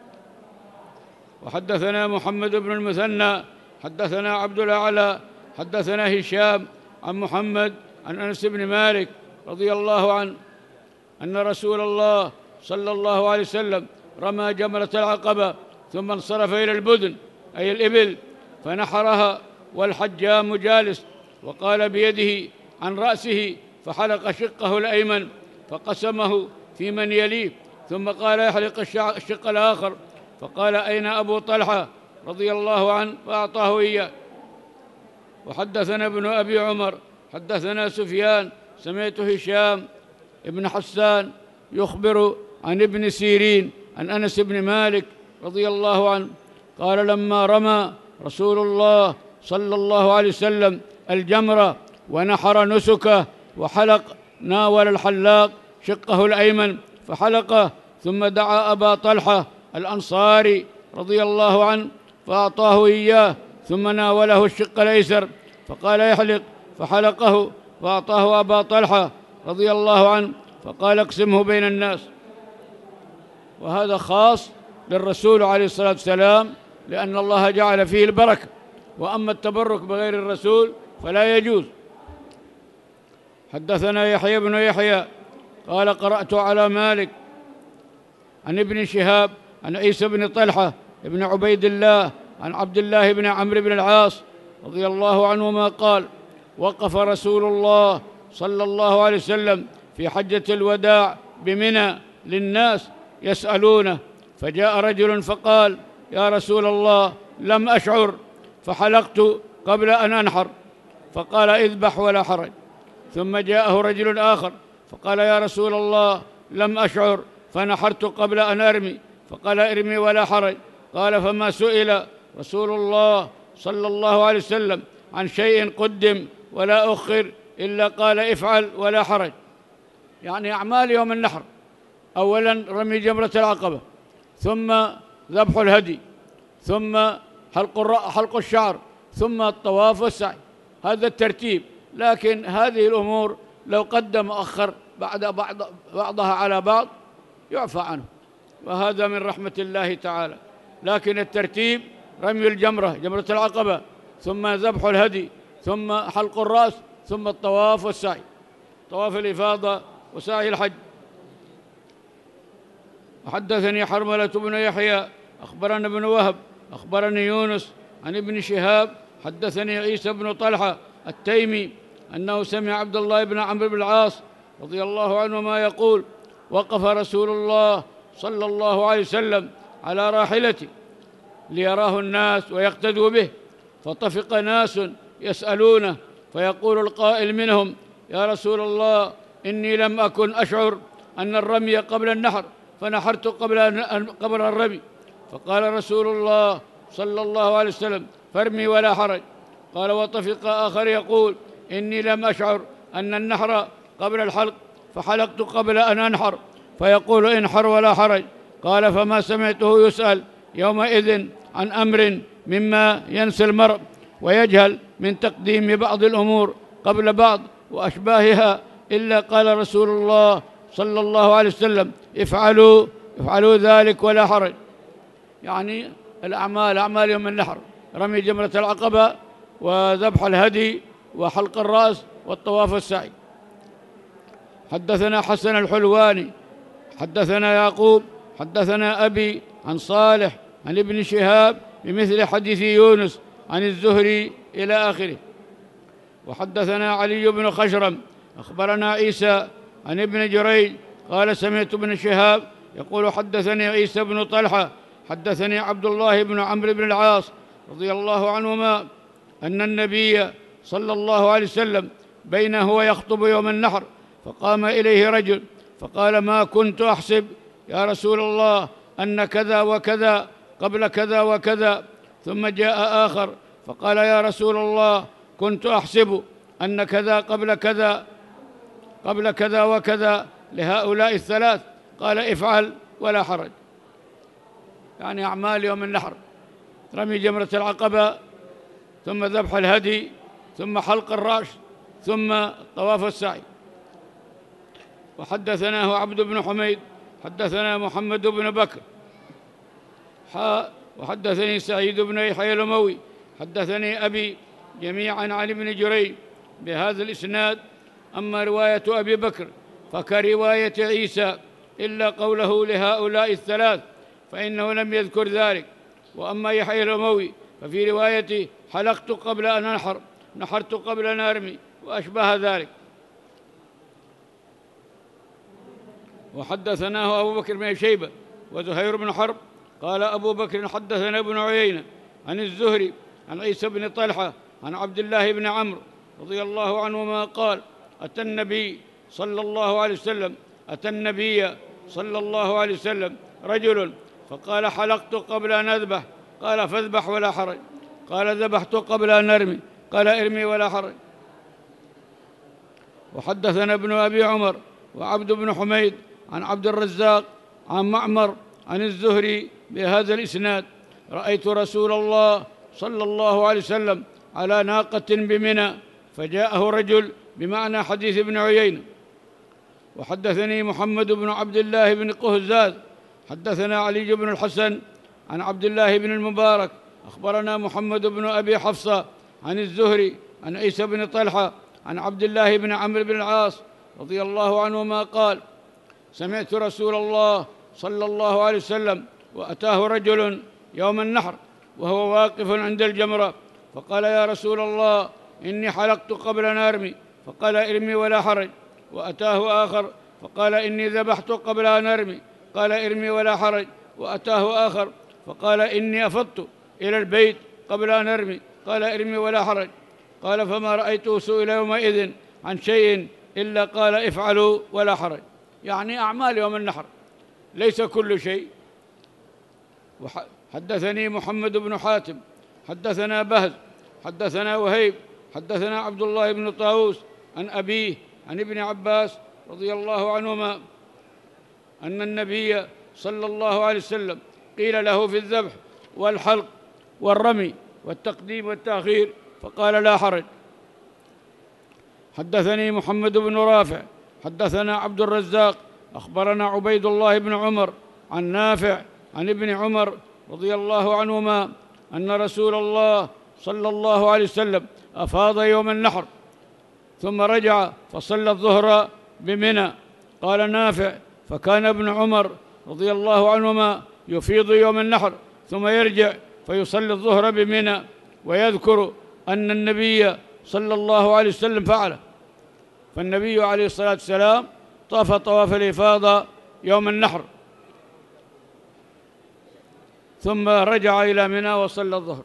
وحدثنا محمد بن المثنى حدثنا عبد الأعلى حدثنا هشام عن محمد عن أنس بن مالك رضي الله عنه أن رسول الله صلى الله عليه وسلم رمى جمرة العقبة ثم انصرف إلى البدن أي الإبل فنحرها والحجام جالس، وقال بيده عن رأسه فحلق شقه الأيمن فقسمه في من يليه، ثم قال يحلق الشق الآخر، فقال أين أبو طلحة رضي الله عنه فأعطاه إياه. وحدثنا ابن أبي عمر حدثنا سفيان سمعت هشام ابن حسان يخبر عن ابن سيرين عن أنس بن مالك رضي الله عنه قال لما رمى رسول الله صلى الله عليه وسلم الجمرة ونحر نسكه وحلق، ناول الحلاق شقه الأيمن فحلقه، ثم دعا أبا طلحة الأنصاري رضي الله عنه فأعطاه إياه، ثم ناوله الشق الأيسر فقال يحلق فحلقه فأعطاه أبا طلحة رضي الله عنه فقال اقسمه بين الناس. وهذا خاص للرسول عليه الصلاة والسلام، لأن الله جعل فيه البركة، وأما التبرك بغير الرسول فلا يجوز. حدثنا يحيى بن يحيى قال قرأت على مالك عن ابن شهاب عن عيسى بن طلحة ابن عبيد الله عن عبد الله بن عمرو بن العاص رضي الله عنهما قال وقف رسول الله صلى الله عليه وسلم في حجة الوداع بمنى للناس يسألونه، فجاء رجل فقال يا رسول الله لم أشعر فحلقت قبل أن أنحر، فقال اذبح ولا حرج. ثم جاءه رجل آخر فقال يا رسول الله لم أشعر فنحرت قبل أن أرمي، فقال ارمي ولا حرج. قال فما سئل رسول الله صلى الله عليه وسلم عن شيء قدم ولا أخر إلا قال افعل ولا حرج، يعني أعمال يوم النحر، أولا رمي جمرة العقبة، ثم ذبح الهدي، ثم حلق حلق الشعر، ثم الطواف والسعي، هذا الترتيب. لكن هذه الأمور لو قدم أخر بعد بعض بعضها على بعض يعفى عنه، وهذا من رحمة الله تعالى. لكن الترتيب رمي الجمرة، جمرة العقبة، ثم ذبح الهدي، ثم حلق الرأس، ثم الطواف والسعي، طواف الإفاضة وسعي الحج. وحدثني حرملة بن يحيى أخبرنا ابن وهب أخبرني يونس عن ابن شهاب حدثني عيسى بن طلحة التيمي أنه سمع عبد الله بن عمرو بن العاص رضي الله عنهما يقول: وقف رسول الله صلى الله عليه وسلم على راحلته ليراه الناس ويقتدوا به، فطفق ناس يسألونه، فيقول القائل منهم: يا رسول الله، إني لم أكن أشعر أن الرمي قبل النحر، فنحرت قبل قبل الرمي. فقال رسول الله صلى الله عليه وسلم: فارمي ولا حرج. قال: وطفق آخر يقول: إني لم أشعر أن النحر قبل الحلق، فحلقت قبل أن أنحر، فيقول: انحر ولا حرج. قال: فما سمعته يسأل يومئذ عن أمر مما ينسى المرء ويجهل من تقديم بعض الأمور قبل بعض وأشباهها، إلا قال رسول الله صلى الله عليه وسلم: افعلوا افعلوا ذلك ولا حرج. يعني الأعمال أعمال يوم النحر، رمي جمرة العقبة وذبح الهدي وحلق الرأس والطواف والسعي. حدثنا حسن الحلواني حدثنا يعقوب حدثنا أبي عن صالح عن ابن شهاب بمثل حديث يونس عن الزهري إلى آخره. وحدثنا علي بن خشرم أخبرنا عيسى عن ابن جريج قال: سمعت ابن شهاب يقول: حدثني عيسى بن طلحة حدثني عبد الله بن عمرو بن العاص رضي الله عنهما أن النبي صلى الله عليه وسلم بينه هو يخطب يوم النحر، فقام إليه رجل فقال: ما كنت أحسب يا رسول الله أن كذا وكذا قبل كذا وكذا. ثم جاء آخر فقال: يا رسول الله، كنت أحسب أن كذا قبل كذا قبل كذا وكذا لهؤلاء الثلاث. قال: افعل ولا حرج. يعني أعمال يوم النحر: رمي جمرة العقبة، ثم ذبح الهدي، ثم حلق الرأس، ثم طواف السعي. وحدثناه عبد بن حميد حدثنا محمد بن بكر حاء وحدثني سعيد بن يحيى الأموي حدثني أبي جميعا عن ابن جريج بهذا الإسناد. أما رواية أبي بكر فكرواية عيسى، إلا قوله لهؤلاء الثلاث فإنه لم يذكر ذلك. وأما يحيى الأموي ففي روايته: حلقت قبل أن أنحر، نحرت قبل أن أرمي، وأشبه ذلك. وحدثناه أبو بكر بن شيبة وزهير بن حرب قال أبو بكر: حدثنا ابن عيينة عن الزهري عن عيسى بن طلحة عن عبد الله بن عمرو رضي الله عنهما قال: أتى النبي صلى الله عليه وسلم أتى النبي صلى الله عليه وسلم رجل فقال: حلقت قبل أن أذبح. قال: فاذبح ولا حرج. قال: ذبحت قبل أن أرمي. قال: ارمي ولا حرج. وحدثنا ابن أبي عمر وعبد بن حميد عن عبد الرزاق عن معمر عن الزهري بهذا الإسناد: رأيت رسول الله صلى الله عليه وسلم على ناقة بمنى، فجاءه رجل بمعنى حديث ابن عيينة. وحدثني محمد بن عبد الله بن قهزاز حدثنا علي بن الحسن عن عبد الله بن المبارك أخبرنا محمد بن أبي حفصة عن الزهري عن عيسى بن طلحة عن عبد الله بن عمرو بن العاص رضي الله عنهما قال: سمعت رسول الله صلى الله عليه وسلم وأتاه رجل يوم النحر وهو واقف عند الجمرة، فقال: يا رسول الله، إني حلقت قبل أن أرمي. فقال: ارمي ولا حرج. وأتاه آخر فقال: إني ذبحت قبل أن أرمي. قال: ارمي ولا حرج. وأتاه آخر فقال: إني أفضت إلى البيت قبل أن أرمي. قال: ارمي ولا حرج. قال: فما رأيته سئل يومئذ عن شيء إلا قال: افعلوا ولا حرج. يعني أعمال يوم النحر، ليس كل شيء. حدثني محمد بن حاتم حدثنا بهز حدثنا وهيب حدثنا عبد الله بن طاووس عن أبيه عن ابن عباس رضي الله عنهما أن النبي صلى الله عليه وسلم قيل له في الذبح والحلق والرمي والتقديم والتأخير فقال: لا حرج. حدثني محمد بن رافع حدثنا عبد الرزاق أخبرنا عبيد الله بن عمر عن نافع عن ابن عمر رضي الله عنهما أن رسول الله صلى الله عليه وسلم أفاض يوم النحر ثم رجع فصلى الظهر بمنى. قال نافع: فكان ابن عمر رضي الله عنهما يفيض يوم النحر ثم يرجع فيصلي الظهر بمنى، ويذكر أن النبي صلى الله عليه وسلم فعله. فالنبي عليه الصلاة والسلام طاف طواف الإفاضة يوم النحر ثم رجع إلى منى وصلى الظهر.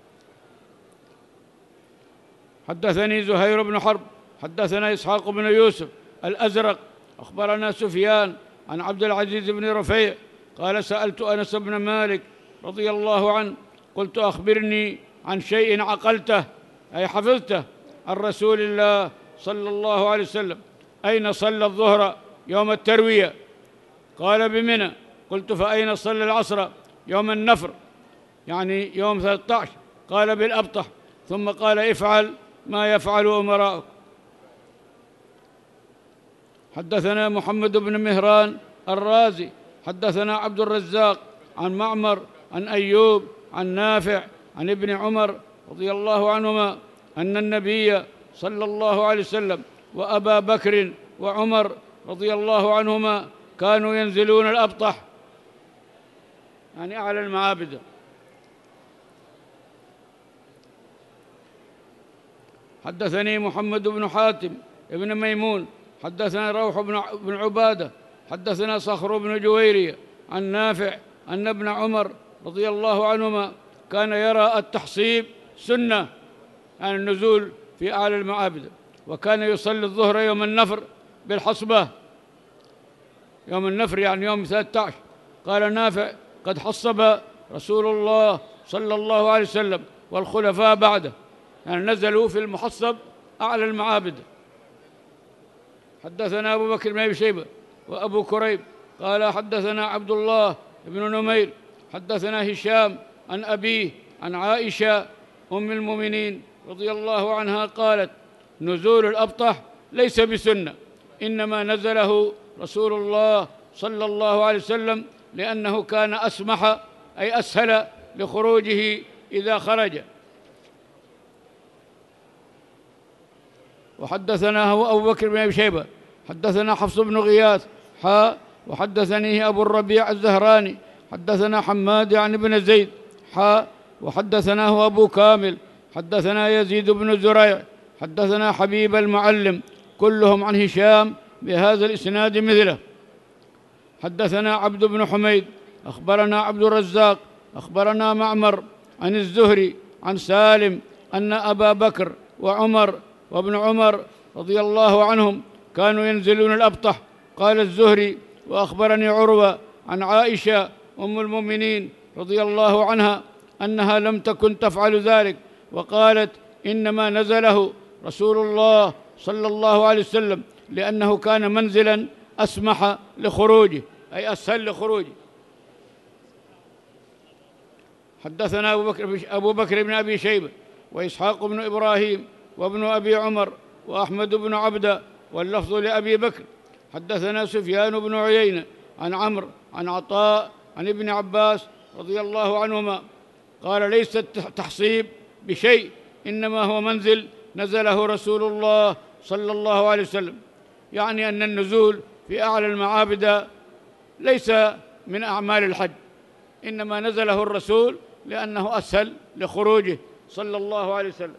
حدثني زهير بن حرب حدثنا إسحاق بن يوسف الأزرق أخبرنا سفيان عن عبد العزيز بن رفيع قال: سألت أنس بن مالك رضي الله عنه قلت: أخبرني عن شيء عقلته أي حفظته عن رسول الله صلى الله عليه وسلم، أين صلى الظهر يوم التروية؟ قال: بمنى. قلت: فأين صلى العصر يوم النفر يعني يوم ثلاثة عشر؟ قال: بالأبطح. ثم قال: افعل ما يفعل أمراؤك. حدثنا محمد بن مهران الرازي حدثنا عبد الرزاق عن معمر عن أيوب عن نافع عن ابن عمر رضي الله عنهما أن النبي صلى الله عليه وسلم وأبا بكر وعمر رضي الله عنهما كانوا ينزلون الأبطح يعني أعلى المعابد. حدثني محمد بن حاتم ابن ميمون حدثنا روح بن عبادة حدثنا صخر بن جويرية عن نافع أن ابن عمر رضي الله عنهما كان يرى التحصيب سنة عن يعني النزول في أعلى المعابد، وكان يصلي الظهر يوم النفر بالحصبة. يوم النفر يعني يوم ثلاثة عشر. قال نافع: قد حصب رسول الله صلى الله عليه وسلم والخلفاء بعده، يعني نزلوا في المحصب أعلى المعابد. حدثنا أبو بكر بن أبي شيبة وأبو كريب قال: حدثنا عبد الله بن نمير حدثنا هشام عن أبيه عن عائشة أم المؤمنين رضي الله عنها قالت: نزول الأبطح ليس بسنة، إنما نزله رسول الله صلى الله عليه وسلم لأنه كان أسمح أي أسهل لخروجه إذا خرج. وحدثنا هو أبو بكر بن أبي شيبة حدثنا حفص بن غياث حاء وحدثنيه أبو الربيع الزهراني حدثنا حماد عن ابن زيد حاء وحدثناه أبو كامل حدثنا يزيد بن زريع حدثنا حبيب المعلم كلهم عن هشام بهذا الإسناد مثله. حدثنا عبد بن حميد أخبرنا عبد الرزاق أخبرنا معمر عن الزهري عن سالم أن أبا بكر وعمر وابن عمر رضي الله عنهم كانوا ينزلون الأبطح. قال الزهري: وأخبرني عروة عن عائشة أم المؤمنين رضي الله عنها أنها لم تكن تفعل ذلك، وقالت: إنما نزله رسول الله صلى الله عليه وسلم لأنه كان منزلا أسمح لخروجه أي أسهل لخروجه. حدثنا أبو بكر, أبو بكر بن أبي شيبة وإسحاق بن إبراهيم وابن أبي عمر وأحمد بن عبدة واللفظ لأبي بكر. حدثنا سفيان بن عيينة عن عمرو عن عطاء عن ابن عباس رضي الله عنهما قال: ليس التحصيب بشيء، إنما هو منزل نزله رسول الله صلى الله عليه وسلم، يعني أن النزول في أعلى المعابد ليس من أعمال الحج، إنما نزله الرسول لأنه أسهل لخروجه صلى الله عليه وسلم.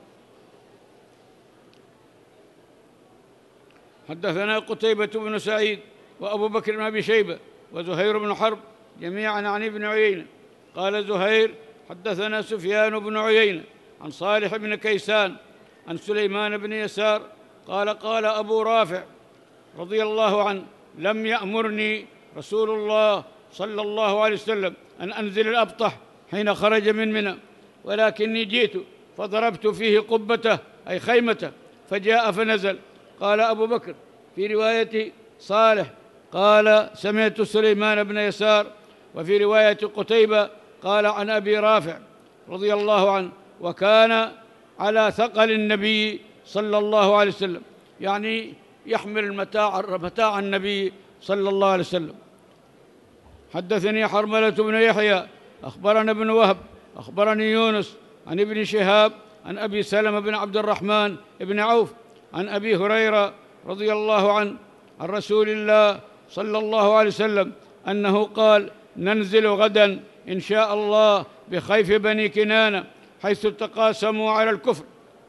حدثنا قتيبة بن سعيد وأبو بكر بن أبي شيبة وزهير بن حرب جميعا عن ابن عيينة. قال زهير: حدثنا سفيان بن عيينة عن صالح بن كيسان عن سليمان بن يسار قال: قال أبو رافع رضي الله عنه: لم يأمرني رسول الله صلى الله عليه وسلم أن أنزل الأبطح حين خرج من منى، ولكني جئت فضربت فيه قبته أي خيمته فجاء فنزل. قال أبو بكر في رواية صالح قال: سمعت سليمان بن يسار. وفي رواية قتيبة قال عن أبي رافع رضي الله عنه: وكان على ثقل النبي صلى الله عليه وسلم، يعني يحمل المتاع متاع النبي صلى الله عليه وسلم. حدثني حرملة بن يحيى أخبرنا ابن وهب أخبرني يونس عن ابن شهاب عن أبي سلمة بن عبد الرحمن بن عوف عن أبي هريرة رضي الله عنه عن رسول الله صلى الله عليه وسلم أنه قال: ننزل غدا إن شاء الله بخيف بني كنانة حيث تقاسموا على الكفر.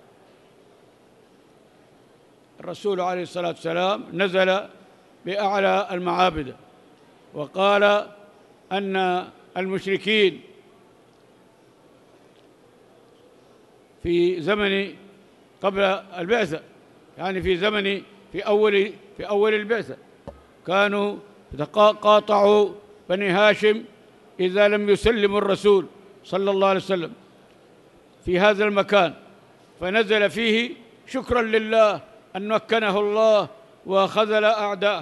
الرسول عليه الصلاة والسلام نزل بأعلى المعابد، وقال أن المشركين في زمن قبل البعثة، يعني في زمن في أول في أول البعثة، كانوا قاطعوا بني هاشم إذا لم يسلموا الرسول صلى الله عليه وسلم في هذا المكان، فنزل فيه شكرا لله أن مكنه الله وخذل أعداءه.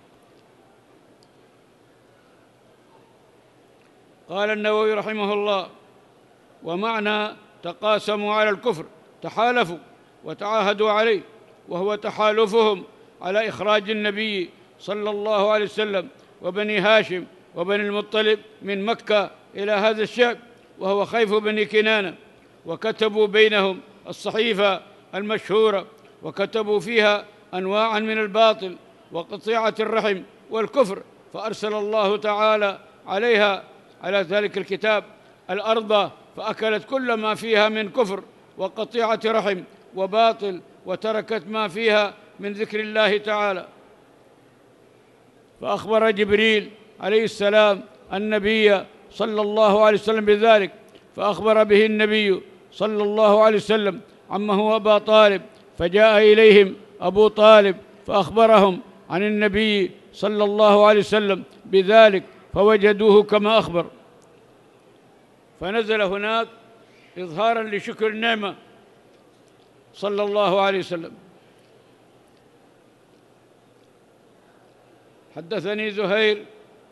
قال النووي رحمه الله: ومعنى تقاسموا على الكفر تحالفوا وتعاهدوا عليه، وهو تحالفهم على إخراج النبي صلى الله عليه وسلم وبني هاشم وبني المطلب من مكة إلى هذا الشعب، وهو خيف بني كنانة. وكتبوا بينهم الصحيفة المشهورة، وكتبوا فيها أنواعا من الباطل وقطيعة الرحم والكفر، فأرسل الله تعالى عليها على ذلك الكتاب الأرض فأكلت كل ما فيها من كفر وقطيعة رحم وباطل، وتركت ما فيها من ذكر الله تعالى. فأخبر جبريل عليه السلام النبي صلى الله عليه وسلم بذلك، فأخبر به النبي صلى الله عليه وسلم عمه أبا طالب، فجاء إليهم أبو طالب فأخبرهم عن النبي صلى الله عليه وسلم بذلك، فوجدوه كما أخبر. فنزل هناك إظهارا لشكر النعمة صلى الله عليه وسلم. حدثني زهير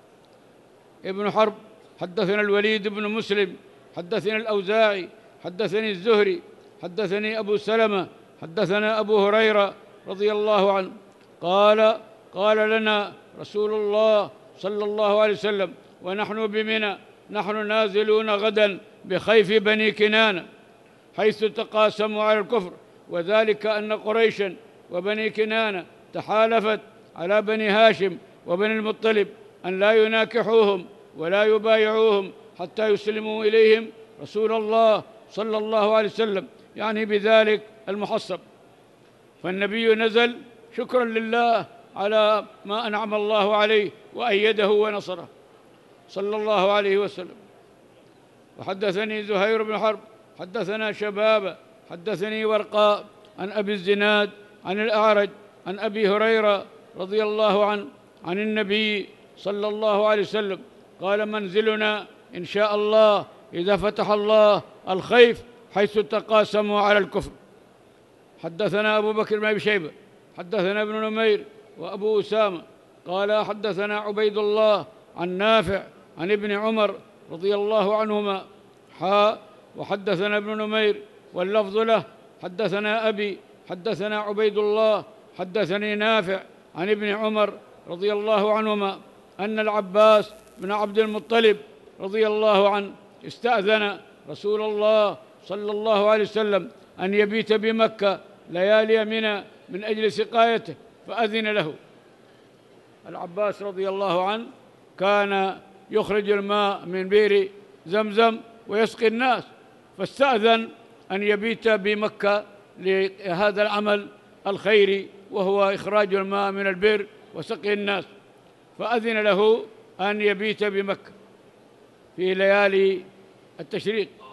ابن حرب حدثنا الوليد بن مسلم حدثنا الأوزاعي حدثني الزهري حدثني أبو سلمة حدثنا أبو هريرة رضي الله عنه قال: قال لنا رسول الله صلى الله عليه وسلم ونحن بمنى: نحن نازلون غدا بخيف بني كنانة حيث تقاسموا على الكفر، وذلك أن قريشا وبني كنانة تحالفت على بني هاشم وبني المطلب أن لا يناكحوهم ولا يبايعوهم حتى يسلموا إليهم رسول الله صلى الله عليه وسلم، يعني بذلك المحصب. فالنبي نزل شكرا لله على ما أنعم الله عليه وأيده ونصره صلى الله عليه وسلم. وحدثني زهير بن حرب حدثنا شباب حدثني ورقاء عن أبي الزناد عن الأعرج عن أبي هريرة رضي الله عنه عن النبي صلى الله عليه وسلم قال: منزلنا إن شاء الله إذا فتح الله الخيف حيث تقاسموا على الكفر. حدثنا أبو بكر بن أبي شيبة حدثنا ابن نمير وأبو أسامة قال: حدثنا عبيد الله عن نافع عن ابن عمر رضي الله عنهما حاء وحدثنا ابن نمير واللفظ له: حدثنا أبي حدثنا عبيد الله حدثني نافع عن ابن عمر رضي الله عنهما أن العباس بن عبد المطلب رضي الله عنه استأذن رسول الله صلى الله عليه وسلم أن يبيت بمكة ليالي منى من أجل سقايته، فأذن له. العباس رضي الله عنه كان يخرج الماء من بئر زمزم ويسقي الناس، فاستأذن أن يبيت بمكة لهذا العمل الخيري، وهو إخراج الماء من البئر وسقي الناس، فأذن له أن يبيت بمكة في ليالي التشريق.